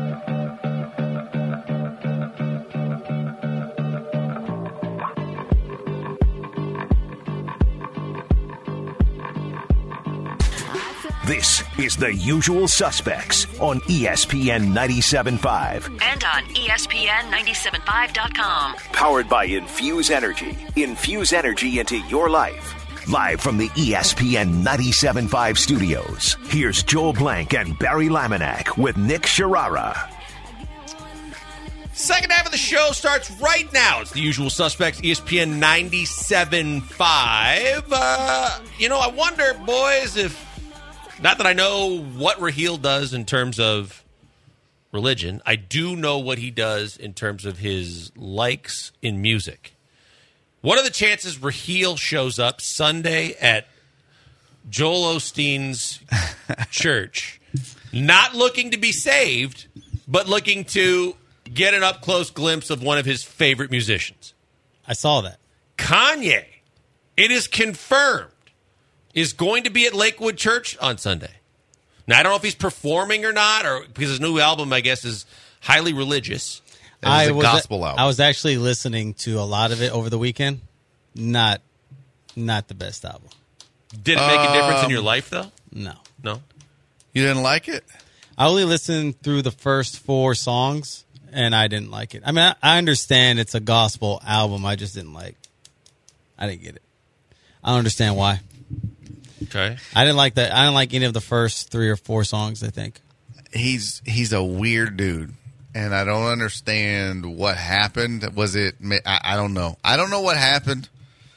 Speaker 2: This is The Usual Suspects on E S P N ninety-seven point five.
Speaker 3: And on E S P N ninety-seven point five dot com.
Speaker 2: Powered by Infuse Energy. Infuse energy into your life. Live from the E S P N ninety-seven point five studios, here's Joel Blank and Barry Laminack with Nick Sharara.
Speaker 5: Second half of the show starts right now. It's the usual suspects, E S P N ninety-seven point five. Uh, you know, I wonder, boys, if, not that I know what Raheel does in terms of religion, I do know what he does in terms of his likes in music. What are the chances Raheel shows up Sunday at Joel Osteen's church, not looking to be saved, but looking to get an up-close glimpse of one of his favorite musicians?
Speaker 6: I saw that.
Speaker 5: Kanye, it is confirmed, is going to be at Lakewood Church on Sunday. Now, I don't know if he's performing or not, or because his new album, I guess, is highly religious.
Speaker 4: It is
Speaker 6: I
Speaker 4: a
Speaker 6: was
Speaker 4: gospel album.
Speaker 6: I was actually listening to a lot of it over the weekend. Not, not the best album.
Speaker 5: Did it make a difference in
Speaker 4: Um,
Speaker 5: your life, though?
Speaker 6: No,
Speaker 5: No?
Speaker 4: You didn't like it?
Speaker 6: I only listened through the first four songs, and I didn't like it. I mean, I, I understand it's a gospel album. I just didn't like. I didn't get it. I don't understand why.
Speaker 5: Okay.
Speaker 6: I didn't like that. I didn't like any of the first three or four songs, I think.
Speaker 4: He's he's a weird dude, and I don't understand what happened. Was it? I, I don't know. I don't know what happened,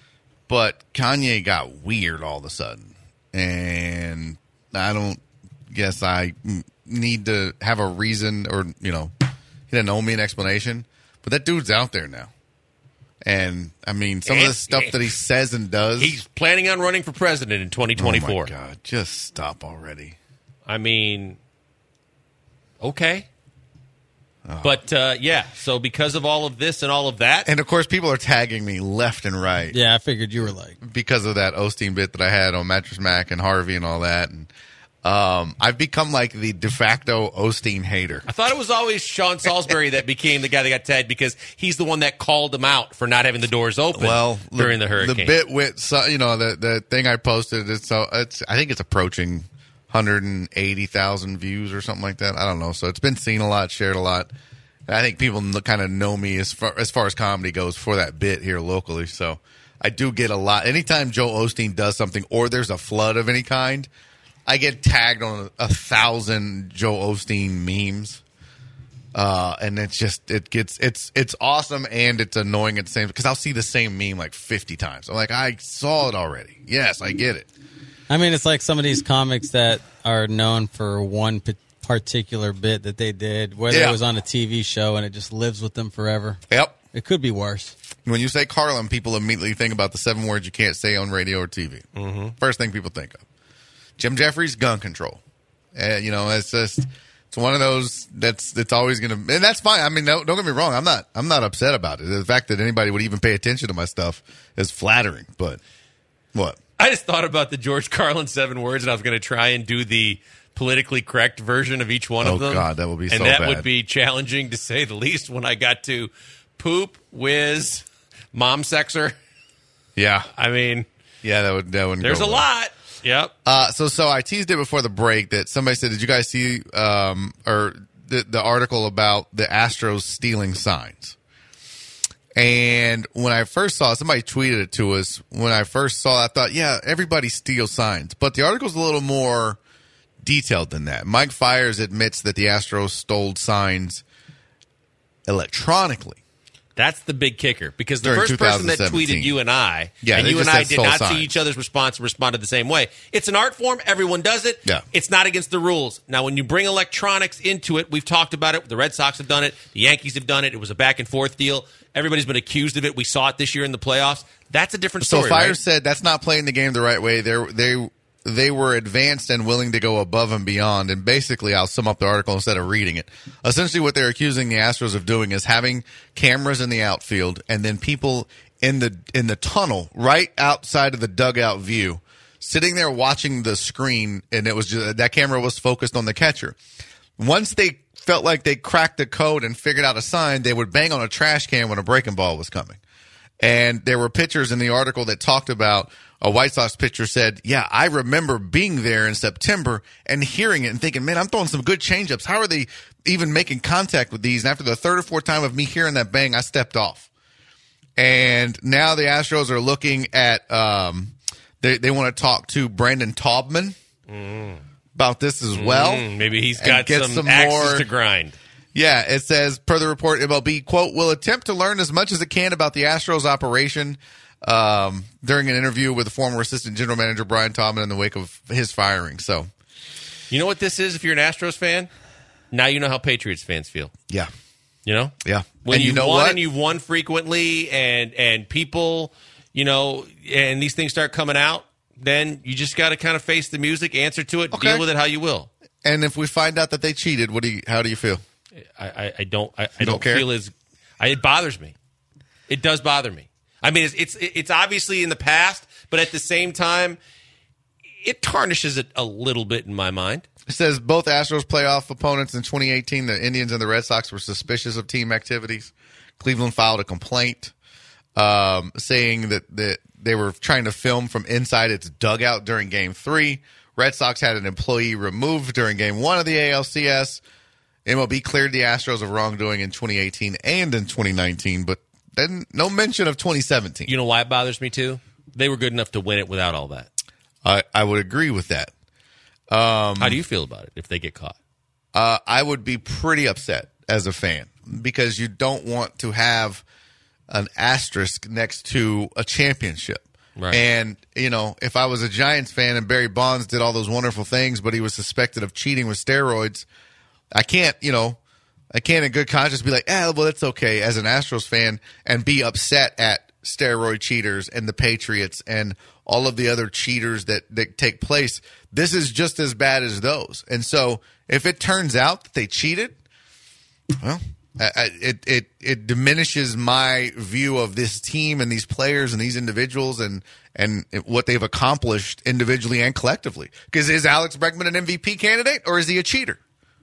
Speaker 4: but Kanye got weird all of a sudden. And I don't guess I need to have a reason or, you know, he didn't owe me an explanation. But that dude's out there now. And, I mean, some of the stuff that he says and does.
Speaker 5: He's planning on running for president in twenty twenty-four.
Speaker 4: Oh, my God. Just stop already.
Speaker 5: I mean, okay. Oh. But, uh, yeah, so because of all of this and all of that.
Speaker 4: And, of course, people are tagging me left and right.
Speaker 6: Yeah, I figured you were like.
Speaker 4: Because of that Osteen bit that I had on Mattress Mac and Harvey and all that. And um, I've become like the de facto Osteen hater.
Speaker 5: I thought it was always Sean Salisbury that became the guy that got tagged because he's the one that called him out for not having the doors open
Speaker 4: well,
Speaker 5: during
Speaker 4: the,
Speaker 5: the hurricane.
Speaker 4: The bit with, you know, the, the thing I posted, it's, so it's I think it's approaching one hundred eighty thousand views or something like that. I don't know. So it's been seen a lot, shared a lot. I think people kind of know me as far, as far as comedy goes for that bit here locally. So I do get a lot. Anytime Joe Osteen does something or there's a flood of any kind, I get tagged on a, a thousand Joe Osteen memes. Uh, and it's just, it gets, it's, it's awesome and it's annoying at the same time because I'll see the same meme like fifty times. I'm like, I saw it already. Yes, I get it.
Speaker 6: I mean, it's like some of these comics that are known for one particular bit that they did, whether yeah. it was on a T V show and it just lives with them forever.
Speaker 4: Yep.
Speaker 6: It could be worse.
Speaker 4: When you say Carlin, people immediately think about the seven words you can't say on radio or T V.
Speaker 5: Mm-hmm.
Speaker 4: First thing people think of. Jim Jeffries, gun control. Uh, you know, it's just, it's one of those that's that's always going to, and that's fine. I mean, no, don't get me wrong. I'm not, I'm not upset about it. The fact that anybody would even pay attention to my stuff is flattering, but what?
Speaker 5: I just thought about the George Carlin seven words and I was going to try and do the politically correct version of each one
Speaker 4: oh,
Speaker 5: of them.
Speaker 4: Oh, God, that would be
Speaker 5: and
Speaker 4: so
Speaker 5: that
Speaker 4: bad.
Speaker 5: would be challenging, to say the least, when I got to poop, whiz, mom sexer.
Speaker 4: Yeah.
Speaker 5: I mean.
Speaker 4: Yeah, that would that wouldn't
Speaker 5: There's
Speaker 4: go
Speaker 5: a
Speaker 4: well.
Speaker 5: lot. Yep.
Speaker 4: Uh, so, so I teased it before the break that somebody said, did you guys see um, or the, the article about the Astros stealing signs? And when I first saw it, somebody tweeted it to us. When I first saw it, I thought, yeah, everybody steals signs. But the article's a little more detailed than that. Mike Fiers admits that the Astros stole signs electronically.
Speaker 5: That's the big kicker, because the
Speaker 4: During
Speaker 5: first person that tweeted you and I,
Speaker 4: yeah,
Speaker 5: and you and I did not
Speaker 4: signs.
Speaker 5: see each other's response and responded the same way. It's an art form. Everyone does it.
Speaker 4: Yeah.
Speaker 5: It's not against the rules. Now, when you bring electronics into it, we've talked about it. The Red Sox have done it. The Yankees have done it. It was a back-and-forth deal. Everybody's been accused of it. We saw it this year in the playoffs. That's a different story,
Speaker 4: So Fiers
Speaker 5: right?
Speaker 4: said that's not playing the game the right way. They're, they they were advanced and willing to go above and beyond. And basically, I'll sum up the article instead of reading it. Essentially, what they're accusing the Astros of doing is having cameras in the outfield and then people in the in the tunnel right outside of the dugout view, sitting there watching the screen, and it was just, that camera was focused on the catcher. Once they felt like they cracked the code and figured out a sign, they would bang on a trash can when a breaking ball was coming. And there were pictures in the article that talked about a White Sox pitcher said, yeah, I remember being there in September and hearing it and thinking, man, I'm throwing some good changeups. How are they even making contact with these? And after the third or fourth time of me hearing that bang, I stepped off. And now the Astros are looking at, um, they, they want to talk to Brandon Taubman mm. about this as well.
Speaker 5: Mm, maybe he's got some,
Speaker 4: some
Speaker 5: axes
Speaker 4: more
Speaker 5: to grind.
Speaker 4: Yeah, it says, per the report, M L B, quote, will attempt to learn as much as it can about the Astros operation um, during an interview with the former assistant general manager Brian Taubman in the wake of his firing. So,
Speaker 5: you know what this is if you're an Astros fan? Now you know how Patriots fans feel.
Speaker 4: Yeah.
Speaker 5: You know?
Speaker 4: Yeah.
Speaker 5: When
Speaker 4: and
Speaker 5: you've
Speaker 4: you know
Speaker 5: won
Speaker 4: what?
Speaker 5: and you've won frequently and, and people, you know, and these things start coming out, then you just got to kind of face the music, answer to it,
Speaker 4: Okay.
Speaker 5: deal with it how you will.
Speaker 4: And if we find out that they cheated, what do you, how do you feel?
Speaker 5: I, I, I don't I, I
Speaker 4: don't
Speaker 5: don't
Speaker 4: care?
Speaker 5: feel as I, it bothers me. It does bother me. I mean, it's, it's it's obviously in the past, but at the same time, it tarnishes it a little bit in my mind.
Speaker 4: It says both Astros playoff opponents in twenty eighteen, the Indians and the Red Sox, were suspicious of team activities. Cleveland filed a complaint um, saying that, that they were trying to film from inside its dugout during Game three. Red Sox had an employee removed during Game one of the A L C S. M L B cleared the Astros of wrongdoing in twenty eighteen and in twenty nineteen, but then no mention of twenty seventeen.
Speaker 5: You know why it bothers me too? They were good enough to win it without all that.
Speaker 4: I, I would agree with that. Um,
Speaker 5: How do you feel about it if they get caught?
Speaker 4: Uh, I would be pretty upset as a fan because you don't want to have an asterisk next to a championship.
Speaker 5: Right.
Speaker 4: And, you know, if I was a Giants fan and Barry Bonds did all those wonderful things, but he was suspected of cheating with steroids, I can't, you know, I can't in good conscience be like, eh, well, it's okay as an Astros fan and be upset at steroid cheaters and the Patriots and all of the other cheaters that, that take place. This is just as bad as those. And so if it turns out that they cheated, well, I, I, it, it, it diminishes my view of this team and these players and these individuals and, and what they've accomplished individually and collectively. Because is Alex Bregman an M V P candidate or is he a cheater?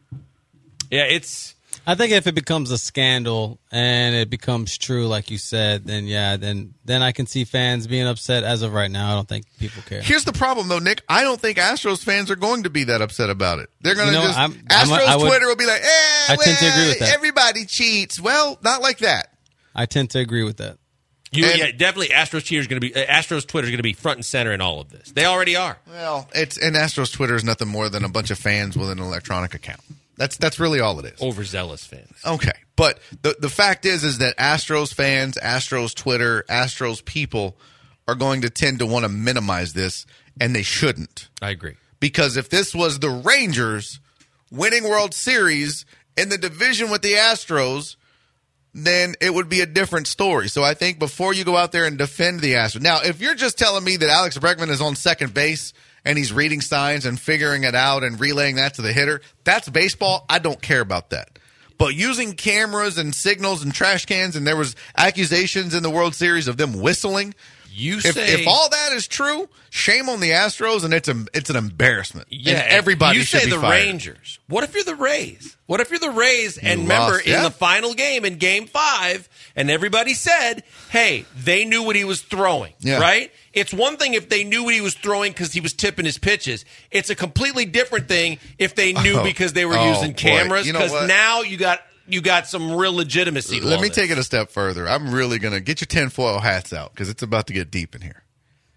Speaker 5: Yeah, it's...
Speaker 6: I think if it becomes a scandal and it becomes true, like you said, then yeah, then then I can see fans being upset. As of right now, I don't think people care.
Speaker 4: Here's the problem, though, Nick. I don't think Astros fans are going to be that upset about it. They're going to
Speaker 6: You know,
Speaker 4: just
Speaker 6: I'm-
Speaker 4: Astros
Speaker 6: I'm a- I would-
Speaker 4: Twitter will be like, eh,
Speaker 6: I tend to
Speaker 4: well,
Speaker 6: agree with that.
Speaker 4: everybody cheats. Well, not like that.
Speaker 6: I tend to agree with that.
Speaker 5: You,
Speaker 4: And-
Speaker 5: yeah, definitely Astros cheaters going to be uh, Astros Twitter is going to be front and center in all of this. They already are.
Speaker 4: Well, it's and Astros Twitter is nothing more than a bunch of fans with an electronic account. That's that's really all it is.
Speaker 5: Overzealous fans.
Speaker 4: Okay, but the the fact is is that Astros fans, Astros Twitter, Astros people are going to tend to want to minimize this, and they shouldn't.
Speaker 5: I agree.
Speaker 4: Because if this was the Rangers winning World Series in the division with the Astros, then it would be a different story. So I think before you go out there and defend the Astros. Now, if you're just telling me that Alex Bregman is on second base and he's reading signs and figuring it out and relaying that to the hitter, that's baseball. I don't care about that. But using cameras and signals and trash cans, and there was accusations in the World Series of them whistling.
Speaker 5: You
Speaker 4: If,
Speaker 5: say
Speaker 4: if all that is true, shame on the Astros, and it's a, it's an embarrassment.
Speaker 5: yeah,
Speaker 4: and everybody
Speaker 5: you
Speaker 4: should
Speaker 5: say
Speaker 4: be
Speaker 5: the
Speaker 4: fired.
Speaker 5: Rangers. What if you're the Rays? What if you're the Rays and
Speaker 4: You
Speaker 5: remember
Speaker 4: lost,
Speaker 5: in
Speaker 4: yeah.
Speaker 5: the final game in Game Five, and everybody said, "Hey, they knew what he was throwing."
Speaker 4: Yeah.
Speaker 5: Right? It's one thing if they knew what he was throwing because he was tipping his pitches. It's a completely different thing if they knew
Speaker 4: Oh.
Speaker 5: because they were
Speaker 4: Oh,
Speaker 5: using
Speaker 4: boy.
Speaker 5: cameras.
Speaker 4: You know
Speaker 5: Because
Speaker 4: what?
Speaker 5: now you got you got some real legitimacy. To
Speaker 4: Let
Speaker 5: all
Speaker 4: me
Speaker 5: this.
Speaker 4: take it a step further. I'm really going to get your tinfoil hats out because it's about to get deep in here.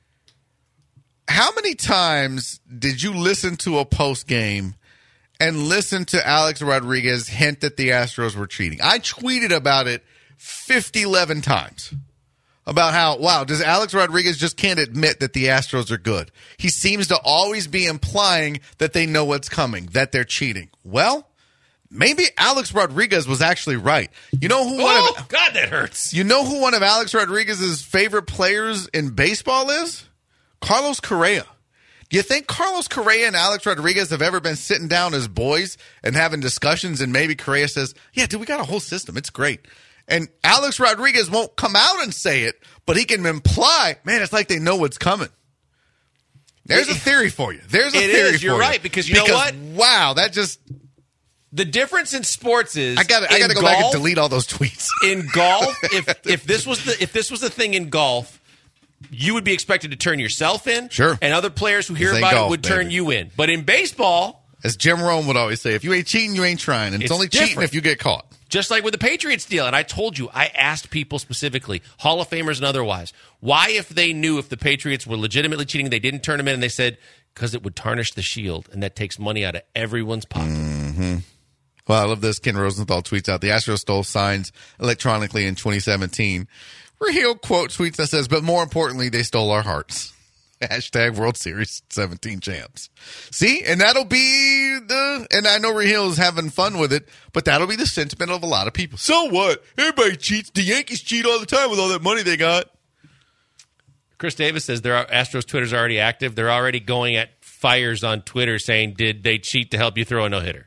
Speaker 4: How many times did you listen to a post game and listen to Alex Rodriguez hint that the Astros were cheating? I tweeted about it fifty, eleven times about how, wow, does Alex Rodriguez just can't admit that the Astros are good? He seems to always be implying that they know what's coming, that they're cheating. Well, maybe Alex Rodriguez was actually right. You know who one
Speaker 5: Oh
Speaker 4: of
Speaker 5: God, that hurts.
Speaker 4: you know who one of Alex Rodriguez's favorite players in baseball is? Carlos Correa. Do you think Carlos Correa and Alex Rodriguez have ever been sitting down as boys and having discussions, and maybe Correa says, yeah, dude, we got a whole system. It's great. And Alex Rodriguez won't come out and say it, but he can imply, man, it's like they know what's coming. There's a theory for you. There's a
Speaker 5: It
Speaker 4: theory
Speaker 5: is. You're
Speaker 4: for you.
Speaker 5: right, because you know what?
Speaker 4: Wow, that just
Speaker 5: The difference in sports is
Speaker 4: I got I got to
Speaker 5: in
Speaker 4: go back and
Speaker 5: golf-
Speaker 4: delete all those tweets.
Speaker 5: in golf. If if this was the if this was the thing in golf, you would be expected to turn yourself in.
Speaker 4: Sure.
Speaker 5: And other players who hear
Speaker 4: This ain't
Speaker 5: about
Speaker 4: golf,
Speaker 5: it would turn
Speaker 4: baby.
Speaker 5: you in. But in baseball,
Speaker 4: As Jim Rome would always say, if you ain't cheating, you ain't trying. And it's,
Speaker 5: It's
Speaker 4: only cheating
Speaker 5: different.
Speaker 4: if you get caught.
Speaker 5: just like with the Patriots deal, and I told you, I asked people specifically, Hall of Famers and otherwise, why, if they knew if the Patriots were legitimately cheating, they didn't turn them in, and they said, because it would tarnish the shield, and that takes money out of everyone's pocket.
Speaker 4: Mm-hmm. Well, I love this. Ken Rosenthal tweets out, the Astros stole signs electronically in twenty seventeen. Raheel quote tweets that says, but more importantly, they stole our hearts. Hashtag World Series seventeen champs. See, and that'll be the, and I know Raheel is having fun with it, but that'll be the sentiment of a lot of people. So what? Everybody cheats. The Yankees cheat all the time with all that money they got.
Speaker 5: Chris Davis says their Astros Twitter's already active. They're already going at fires on Twitter saying, did they cheat to help you throw a no-hitter?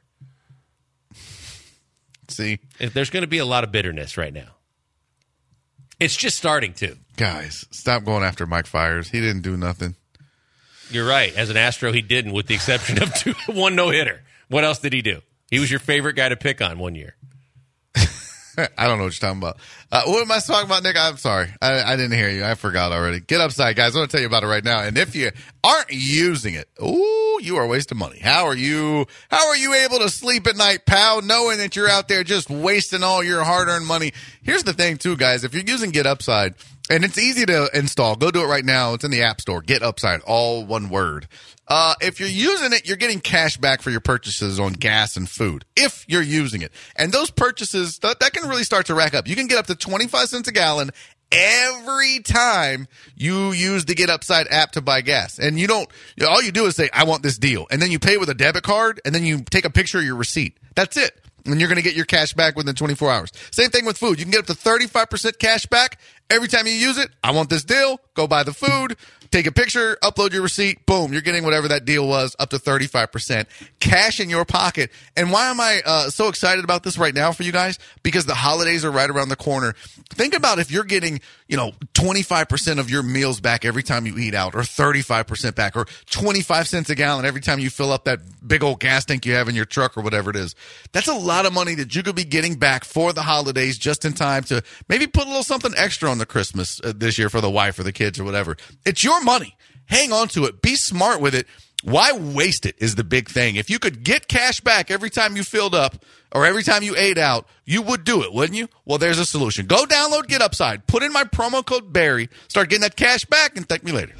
Speaker 4: See,
Speaker 5: There's going to be a lot of bitterness right now. It's just starting to.
Speaker 4: guys, stop going after Mike Fiers. He didn't do nothing.
Speaker 5: You're right. As an Astro, he didn't, with the exception of two, one no-hitter. What else did he do? He was your favorite guy to pick on one year.
Speaker 4: I don't know what you're talking about. Uh, what am I talking about, Nick? I'm sorry. I, I didn't hear you. I forgot already. Get Upside, guys. I want to tell you about it right now. And if you aren't using it, ooh, you are wasting money. How are you? How are you able to sleep at night, pal, knowing that you're out there just wasting all your hard-earned money? Here's the thing, too, guys. If you're using Get Upside, and it's easy to install, go do it right now. It's in the App Store. Get Upside, all one word. Uh, if you're using it, you're getting cash back for your purchases on gas and food. If you're using it. And those purchases, that, that can really start to rack up. You can get up to twenty-five cents a gallon every time you use the Get Upside app to buy gas. And you don't, all you do is say, I want this deal. And then you pay with a debit card, and then you take a picture of your receipt. That's it. And you're going to get your cash back within twenty-four hours. Same thing with food. You can get up to thirty-five percent cash back every time you use it. I want this deal. Go buy the food. Take a picture, upload your receipt, boom, you're getting whatever that deal was, up to thirty-five percent cash in your pocket. And why am I uh, so excited about this right now for you guys? Because the holidays are right around the corner. Think about if you're getting, you know, twenty-five percent of your meals back every time you eat out, or thirty-five percent back, or twenty-five cents a gallon every time you fill up that big old gas tank you have in your truck or whatever it is. That's a lot of money that you could be getting back for the holidays just in time to maybe put a little something extra on the Christmas uh, this year for the wife or the kids or whatever. It's your money. Hang on to it. Be smart with it. Why waste it is the big thing. If you could get cash back every time you filled up or every time you ate out, you would do it, wouldn't you? Well, there's a solution. Go download Get Upside. Put in my promo code Barry. Start getting that cash back and thank me later.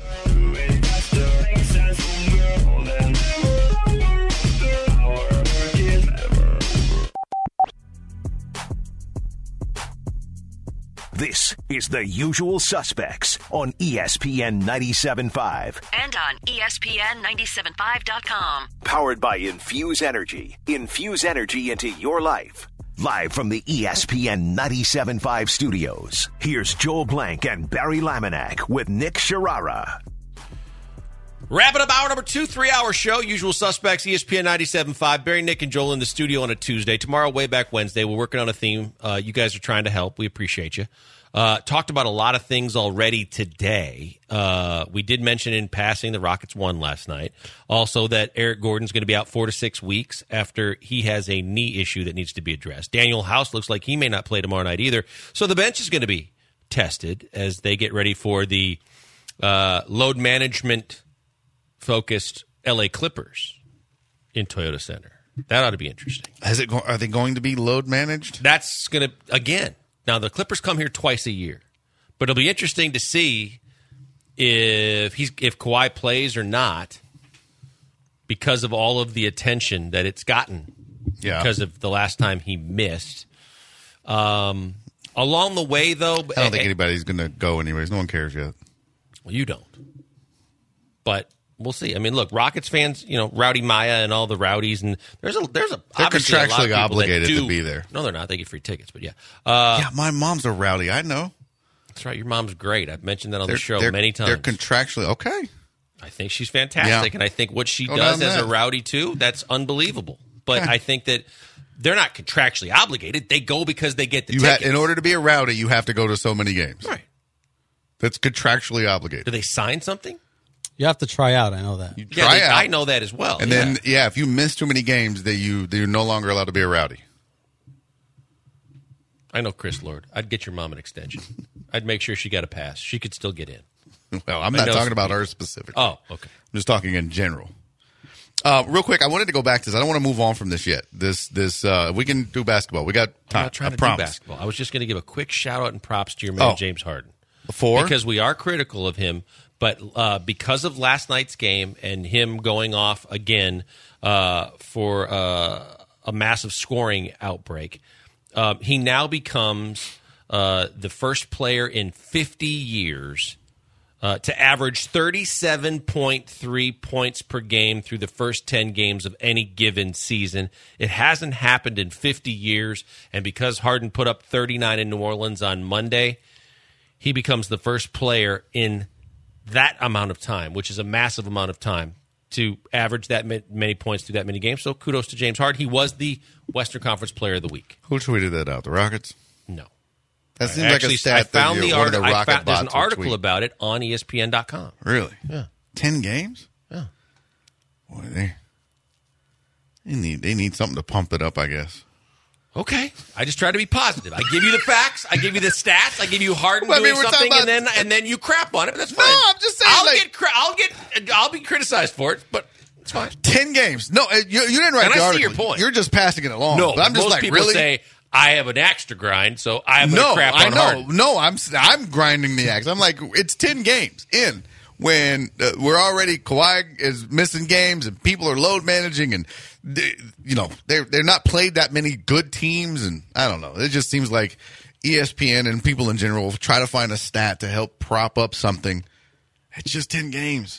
Speaker 2: This is The Usual Suspects on E S P N ninety-seven point five.
Speaker 3: And on E S P N ninety-seven point five dot com.
Speaker 2: Powered by Infuse Energy. Infuse energy into your life. Live from the E S P N ninety-seven point five studios, here's Joel Blank and Barry Laminack with Nick Sharara.
Speaker 5: Wrapping up hour number two, three-hour show. Usual Suspects, E S P N ninety-seven point five. Barry, Nick, and Joel in the studio on a Tuesday. Tomorrow, way back Wednesday, we're working on a theme. Uh, you guys are trying to help. We appreciate you. Uh, talked about a lot of things already today. Uh, we did mention in passing the Rockets won last night. Also that Eric Gordon's going to be out four to six weeks after he has a knee issue that needs to be addressed. Daniel House looks like he may not play tomorrow night either. So the bench is going to be tested as they get ready for the uh, load management focused L A Clippers in Toyota Center. That ought to be interesting.
Speaker 4: Has it? Go- are they going to be load managed?
Speaker 5: That's going to, again, now the Clippers come here twice a year, but it'll be interesting to see if he's if Kawhi plays or not because of all of the attention that it's gotten
Speaker 4: yeah.
Speaker 5: because of the last time he missed. Um, along the way, though,
Speaker 4: I don't think anybody's going to go anyways. No one cares yet.
Speaker 5: Well, you don't, but. We'll see. I mean, look, Rockets fans, you know, Rowdy Maya and all the rowdies, and there's a there's a
Speaker 4: they're
Speaker 5: obviously
Speaker 4: contractually
Speaker 5: a lot of people
Speaker 4: obligated
Speaker 5: do,
Speaker 4: to be there.
Speaker 5: No, they're not. They get free tickets, but yeah, uh,
Speaker 4: yeah. My mom's a rowdy. I know.
Speaker 5: That's right. Your mom's great. I've mentioned that on
Speaker 4: they're,
Speaker 5: the show
Speaker 4: they're,
Speaker 5: many times.
Speaker 4: They're contractually okay.
Speaker 5: I think she's fantastic,
Speaker 4: yeah.
Speaker 5: and I think what she
Speaker 4: Go
Speaker 5: does as
Speaker 4: that.
Speaker 5: a rowdy too, that's unbelievable. But
Speaker 4: yeah.
Speaker 5: I think that they're not contractually obligated. They go because they get the
Speaker 4: you
Speaker 5: tickets.
Speaker 4: Ha- in order to be a rowdy, you have to go to so many games.
Speaker 5: Right.
Speaker 4: That's contractually obligated.
Speaker 5: Do they sign something?
Speaker 6: You have to try out. I know that.
Speaker 4: You
Speaker 5: Yeah,
Speaker 4: try
Speaker 5: they,
Speaker 4: out,
Speaker 5: I know that as well.
Speaker 4: and
Speaker 5: yeah.
Speaker 4: then yeah, if you miss too many games, that you that you're no longer allowed to be a rowdy.
Speaker 5: I know Chris Lord. I'd get your mom an extension. I'd make sure she got a pass. She could still get in.
Speaker 4: Well, I'm
Speaker 5: I
Speaker 4: not
Speaker 5: know
Speaker 4: talking
Speaker 5: some
Speaker 4: about
Speaker 5: people.
Speaker 4: her specifically.
Speaker 5: Oh, okay.
Speaker 4: I'm just talking in general. Uh, real quick, I wanted to go back to this. I don't want to move on from this yet. This, this, uh, we can do basketball. We got time.
Speaker 5: I'm not trying
Speaker 4: I
Speaker 5: to
Speaker 4: promise.
Speaker 5: do basketball. I was just going to give a quick shout out and props to your man,
Speaker 4: Oh.
Speaker 5: James Harden.
Speaker 4: Before?
Speaker 5: Because we are critical of him, but uh, because of last night's game and him going off again uh, for uh, a massive scoring outbreak, uh, he now becomes uh, the first player in fifty years uh, to average thirty-seven point three points per game through the first ten games of any given season. It hasn't happened in fifty years, and because Harden put up thirty-nine in New Orleans on Monday, he becomes the first player in that amount of time, which is a massive amount of time, to average that many points through that many games. So kudos to James Harden. He was the Western Conference Player of the Week.
Speaker 4: Who tweeted that out? The Rockets?
Speaker 5: No.
Speaker 4: That seems
Speaker 5: Actually,
Speaker 4: like a stat
Speaker 5: I found
Speaker 4: that
Speaker 5: the
Speaker 4: you- one of
Speaker 5: art-
Speaker 4: the
Speaker 5: I
Speaker 4: Rocket
Speaker 5: found, There's an
Speaker 4: bots would
Speaker 5: article
Speaker 4: tweet.
Speaker 5: about it on E S P N dot com.
Speaker 4: Really?
Speaker 5: Yeah.
Speaker 4: Ten games?
Speaker 5: Yeah.
Speaker 4: Boy, they they need they need something to pump it up, I guess.
Speaker 5: Okay. I just try to be positive. I give you the facts. I give you the stats. I give you Harden
Speaker 4: Well, I mean,
Speaker 5: doing
Speaker 4: we're talking
Speaker 5: something, and
Speaker 4: about-
Speaker 5: then and then you crap on it. But that's
Speaker 4: No,
Speaker 5: fine.
Speaker 4: I'm just saying,
Speaker 5: I'll
Speaker 4: like-
Speaker 5: get cri- I'll get I'll be criticized for it, but it's fine.
Speaker 4: Ten games? No, uh, you, you didn't write
Speaker 5: And
Speaker 4: the
Speaker 5: I see
Speaker 4: article.
Speaker 5: your point.
Speaker 4: You're just passing it along.
Speaker 5: No,
Speaker 4: but I'm just
Speaker 5: most
Speaker 4: like,
Speaker 5: people
Speaker 4: really?
Speaker 5: say I have an axe to grind, so I'm going to
Speaker 4: No,
Speaker 5: crap on
Speaker 4: I know.
Speaker 5: Harden.
Speaker 4: No, I'm I'm grinding the axe. I'm like, it's ten games in when uh, we're already Kawhi is missing games and people are load managing and they, you know they're they're not played that many good teams and I don't know. It just seems like E S P N and people in general try to find a stat to help prop up something. It's just ten games.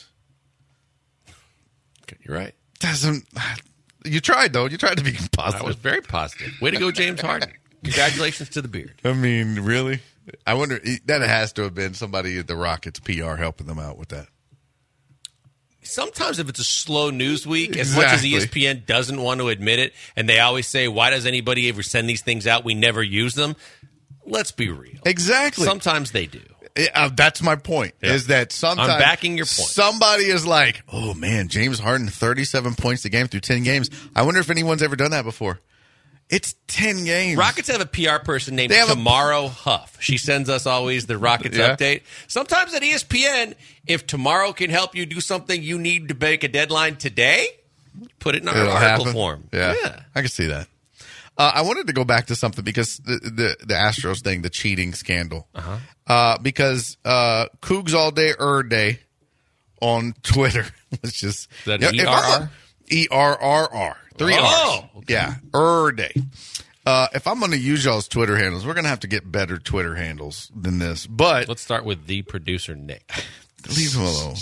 Speaker 5: Okay, you're right.
Speaker 4: Doesn't you tried though? You tried to be positive.
Speaker 5: I was very positive. Way to go, James Harden. Congratulations to the beard.
Speaker 4: I mean, really? I wonder that has to have been somebody at the Rockets P R helping them out with that.
Speaker 5: Sometimes if it's a slow news week, as
Speaker 4: Exactly.
Speaker 5: much as E S P N doesn't want to admit it, and they always say, why does anybody ever send these things out? We never use them. Let's be real.
Speaker 4: Exactly.
Speaker 5: Sometimes they do.
Speaker 4: Uh, that's my point,
Speaker 5: Yeah.
Speaker 4: is that sometimes
Speaker 5: I'm backing your point.
Speaker 4: Somebody is like, oh, man, James Harden, thirty-seven points a game through ten games. I wonder if anyone's ever done that before. It's ten games.
Speaker 5: Rockets have a P R person named
Speaker 4: They have a-
Speaker 5: Tomorrow Huff. She sends us always the Rockets
Speaker 4: Yeah.
Speaker 5: update. Sometimes at E S P N, if Tomorrow can help you do something you need to make a deadline today, put it in our
Speaker 4: It'll
Speaker 5: article
Speaker 4: happen.
Speaker 5: form.
Speaker 4: Yeah,
Speaker 5: yeah.
Speaker 4: I can see that. Uh, I wanted to go back to something because the the, the Astros thing, the cheating scandal. Uh-huh. Uh, because uh, Cougs all day, er day on Twitter. Let's just
Speaker 5: Is that
Speaker 4: Yeah,
Speaker 5: E
Speaker 4: if
Speaker 5: R R?
Speaker 4: I'm a- E R R R. Three
Speaker 5: Oh,
Speaker 4: R's. Yeah, er day. Uh, if I'm going to use y'all's Twitter handles, we're going to have to get better Twitter handles than this. But
Speaker 5: Let's start with the producer, Nick.
Speaker 4: leave him alone.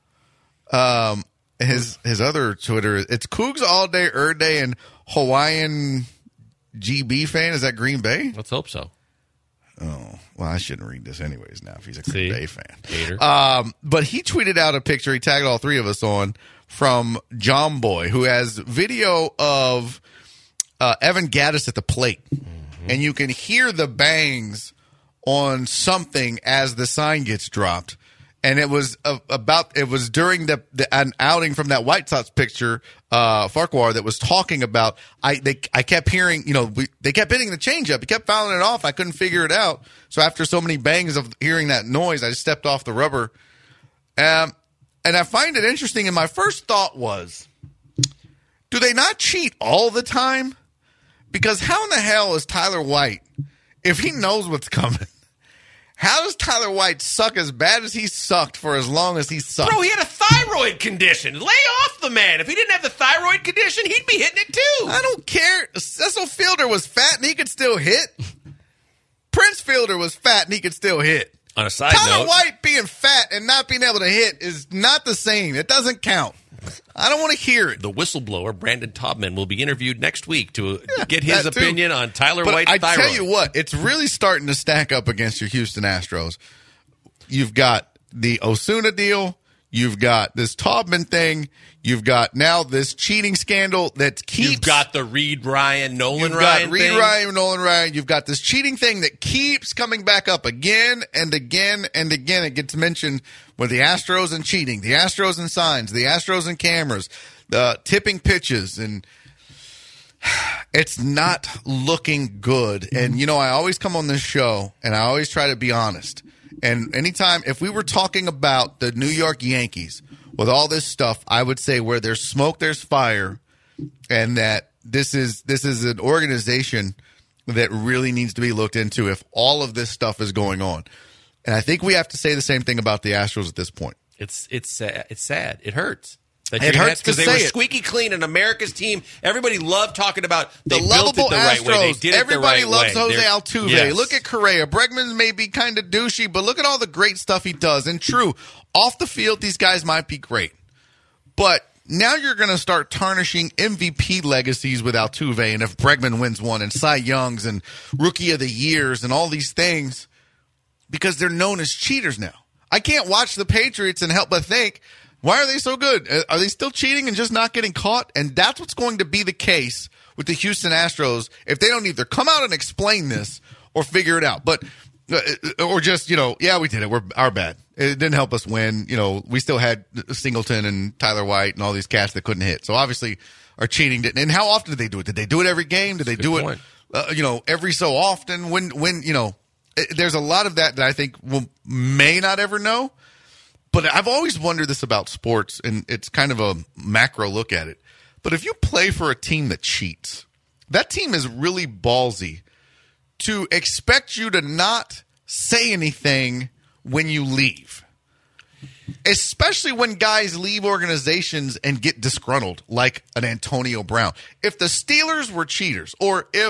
Speaker 4: Um, his his other Twitter, it's Cougs all day, er day, and Hawaiian G B fan. Is that Green Bay?
Speaker 5: Let's hope so.
Speaker 4: Oh, well, I shouldn't read this anyways now if he's a
Speaker 5: See?
Speaker 4: Green Bay fan.
Speaker 5: Hater.
Speaker 4: Um, but he tweeted out a picture, he tagged all three of us on, from John Boy, who has video of uh, Evan Gattis at the plate. Mm-hmm. And you can hear the bangs on something as the sign gets dropped. And it was uh, about, it was during the, the an outing from that White Sox picture, uh, Farquhar, that was talking about, I they I kept hearing, you know, we, they kept hitting the changeup. He kept fouling it off. I couldn't figure it out. So after so many bangs of hearing that noise, I just stepped off the rubber. Um, and I find it interesting. And my first thought was, do they not cheat all the time? Because how in the hell is Tyler White, if he knows what's coming, how does Tyler White suck as bad as he sucked for as long as he sucked?
Speaker 5: Bro, he had a thyroid condition. Lay off the man. If he didn't have the thyroid condition, he'd be hitting it too.
Speaker 4: I don't care. Cecil Fielder was fat and he could still hit. Prince Fielder was fat and he could still hit.
Speaker 5: On a side
Speaker 4: Tyler
Speaker 5: note,
Speaker 4: White being fat and not being able to hit is not the same. It doesn't count. I don't want to hear it.
Speaker 5: the whistleblower, Brandon Taubman, will be interviewed next week to
Speaker 4: Yeah,
Speaker 5: get his
Speaker 4: that too.
Speaker 5: opinion on Tyler
Speaker 4: But
Speaker 5: White's
Speaker 4: I
Speaker 5: thyroid.
Speaker 4: tell you what, it's really starting to stack up against your Houston Astros. You've got the Osuna deal. You've got this Taubman thing. You've got now this cheating scandal that keeps.
Speaker 5: You've got the Reed Ryan, Nolan
Speaker 4: You've
Speaker 5: Ryan
Speaker 4: got Reed
Speaker 5: thing.
Speaker 4: Ryan, Nolan Ryan. You've got this cheating thing that keeps coming back up again and again and again. It gets mentioned with the Astros and cheating, the Astros and signs, the Astros and cameras, the tipping pitches, and it's not looking good. And, you know, I always come on this show and I always try to be honest. And anytime, if we were talking about the New York Yankees with all this stuff, I would say where there's smoke, there's fire, and that this is this is an organization that really needs to be looked into if all of this stuff is going on. And I think we have to say the same thing about the Astros at this point.
Speaker 5: It's it's sad. It's sad. It hurts. That
Speaker 4: It
Speaker 5: you
Speaker 4: hurts
Speaker 5: because
Speaker 4: to
Speaker 5: they were
Speaker 4: say it.
Speaker 5: squeaky clean and America's team. Everybody loved talking about they
Speaker 4: The
Speaker 5: built it
Speaker 4: lovable
Speaker 5: the right
Speaker 4: Astros.
Speaker 5: way. They did it
Speaker 4: Everybody
Speaker 5: the right
Speaker 4: loves
Speaker 5: way.
Speaker 4: Jose
Speaker 5: They're-
Speaker 4: Altuve.
Speaker 5: Yes.
Speaker 4: Look at Correa. Bregman may be kind of douchey, but look at all the great stuff he does. And true, off the field, these guys might be great. But now you're going to start tarnishing M V P legacies with Altuve, and if Bregman wins one, and Cy Youngs, and Rookie of the Years, and all these things, because they're known as cheaters now. I can't watch the Patriots and help but think, why are they so good? Are they still cheating and just not getting caught? And that's what's going to be the case with the Houston Astros if they don't either come out and explain this or figure it out. But uh, or just, you know, yeah, we did it. We're our bad. It didn't help us win. You know, we still had Singleton and Tyler White and all these cats that couldn't hit. So obviously our cheating didn't. And how often did they do it? Did they do it every game? Did they
Speaker 5: Good
Speaker 4: do
Speaker 5: point.
Speaker 4: it, uh, you know, every so often? When, when you know, it, there's a lot of that that I think we'll may not ever know. But I've always wondered this about sports, and it's kind of a macro look at it. But if you play for a team that cheats, that team is really ballsy to expect you to not say anything when you leave. Especially when guys leave organizations and get disgruntled, like an Antonio Brown. If the Steelers were cheaters, or if,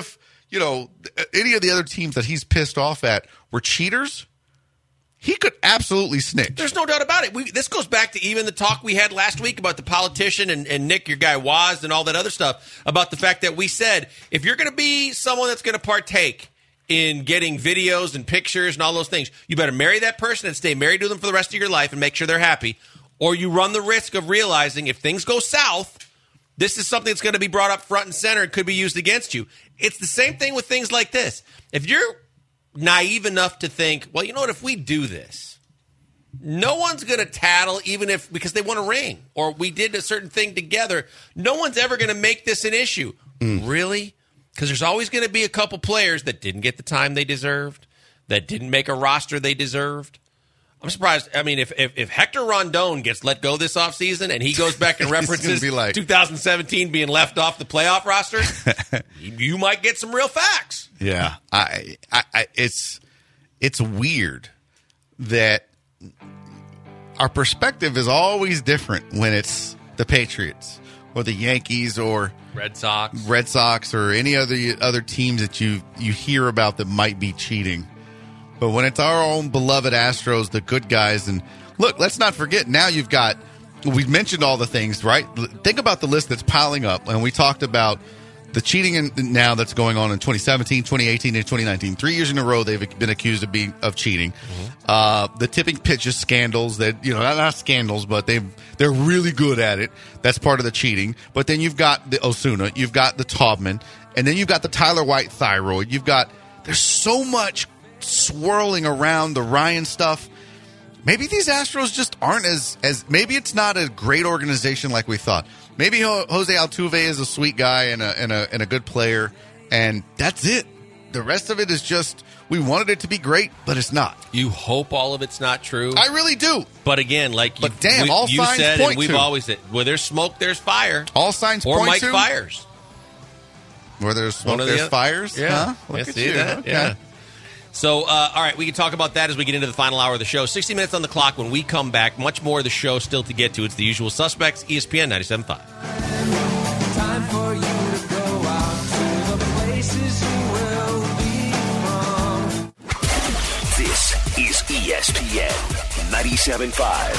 Speaker 4: you know, any of the other teams that he's pissed off at were cheaters, he could absolutely snitch.
Speaker 5: There's no doubt about it. We, this goes back to even the talk we had last week about the politician and, and Nick, your guy Waz, and all that other stuff about the fact that we said, if you're going to be someone that's going to partake in getting videos and pictures and all those things, you better marry that person and stay married to them for the rest of your life and make sure they're happy. Or you run the risk of realizing if things go south, this is something that's going to be brought up front and center and could be used against you. It's the same thing with things like this. If you're naive enough to think, well, you know what, if we do this, no one's going to tattle, even if because they want a ring or we did a certain thing together. No one's ever going to make this an issue. Mm. Really? Because there's always going to be a couple players that didn't get the time they deserved, that didn't make a roster they deserved. I'm surprised. I mean, if if, if Hector Rondon gets let go this offseason and he goes back and references like, twenty seventeen being left off the playoff roster, you, you might get some real facts.
Speaker 4: Yeah, I, I, I, it's it's weird that our perspective is always different when it's the Patriots or the Yankees or
Speaker 5: Red Sox,
Speaker 4: Red Sox, or any other other teams that you you hear about that might be cheating. But when it's our own beloved Astros, the good guys, and look, let's not forget, now you've got, we've mentioned all the things, right? Think about the list that's piling up, and we talked about the cheating in, now that's going on in twenty seventeen, twenty eighteen, and twenty nineteen. Three years in a row, they've been accused of being of cheating. Mm-hmm. Uh, the tipping pitches scandals that, you know, not, not scandals, but they they're really good at it. That's part of the cheating. But then you've got the Osuna, you've got the Taubman, and then you've got the Tyler White thyroid. You've got, there's so much swirling around the Ryan stuff. Maybe these Astros just aren't as as maybe it's not a great organization like we thought. Maybe Jose Altuve is a sweet guy and a and a and a good player, and that's it. The rest of it is just, we wanted it to be great, but it's not.
Speaker 5: You hope all of it's not true.
Speaker 4: I really do.
Speaker 5: But again, like
Speaker 4: but
Speaker 5: you,
Speaker 4: damn,
Speaker 5: we,
Speaker 4: all
Speaker 5: you
Speaker 4: signs
Speaker 5: said,
Speaker 4: point
Speaker 5: and we've
Speaker 4: to.
Speaker 5: always said, where there's smoke, there's fire.
Speaker 4: All signs
Speaker 5: or
Speaker 4: point
Speaker 5: Mike
Speaker 4: to.
Speaker 5: Or Mike Fires.
Speaker 4: Where there's smoke,
Speaker 5: the
Speaker 4: there's
Speaker 5: other.
Speaker 4: fires.
Speaker 5: Yeah,
Speaker 4: huh? Look
Speaker 5: yeah,
Speaker 4: at
Speaker 5: see
Speaker 4: you.
Speaker 5: that?
Speaker 4: Okay.
Speaker 5: Yeah. So, uh, all right, we can talk about that as we get into the final hour of the show. sixty minutes on the clock. When we come back, much more of the show still to get to. It's the usual suspects, E S P N ninety-seven point five.
Speaker 10: Time for you to go out to the places you will be from.
Speaker 2: This is E S P N ninety-seven point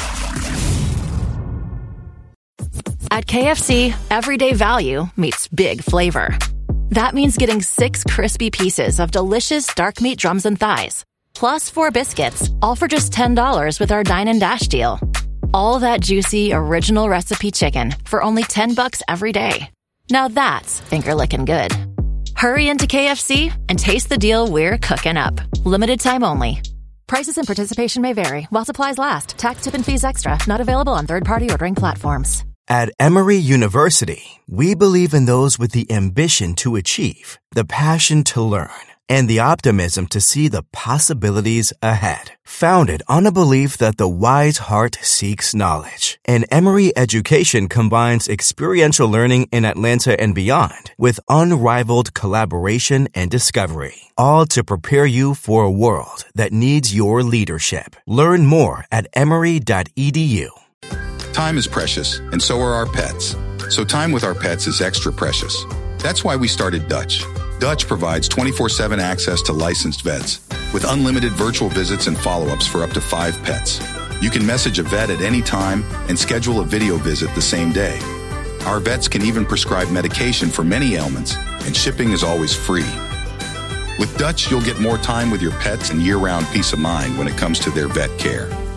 Speaker 2: five.
Speaker 1: At K F C, everyday value meets big flavor. That means getting six crispy pieces of delicious dark meat drums and thighs, plus four biscuits, all for just ten dollars with our Dine and Dash deal. All that juicy, original recipe chicken for only ten bucks every day. Now that's finger-licking good. Hurry into K F C and taste the deal we're cooking up. Limited time only. Prices and participation may vary while supplies last. Tax, tip, and fees extra. Not available on third-party ordering platforms.
Speaker 11: At Emory University, we believe in those with the ambition to achieve, the passion to learn, and the optimism to see the possibilities ahead. Founded on a belief that the wise heart seeks knowledge, and Emory education combines experiential learning in Atlanta and beyond with unrivaled collaboration and discovery, all to prepare you for a world that needs your leadership. Learn more at emory dot e d u.
Speaker 12: Time is precious, and so are our pets. So time with our pets is extra precious. That's why we started Dutch. Dutch provides twenty-four seven access to licensed vets with unlimited virtual visits and follow-ups for up to five pets. You can message a vet at any time and schedule a video visit the same day. Our vets can even prescribe medication for many ailments, and shipping is always free. With Dutch, you'll get more time with your pets and year-round peace of mind when it comes to their vet care.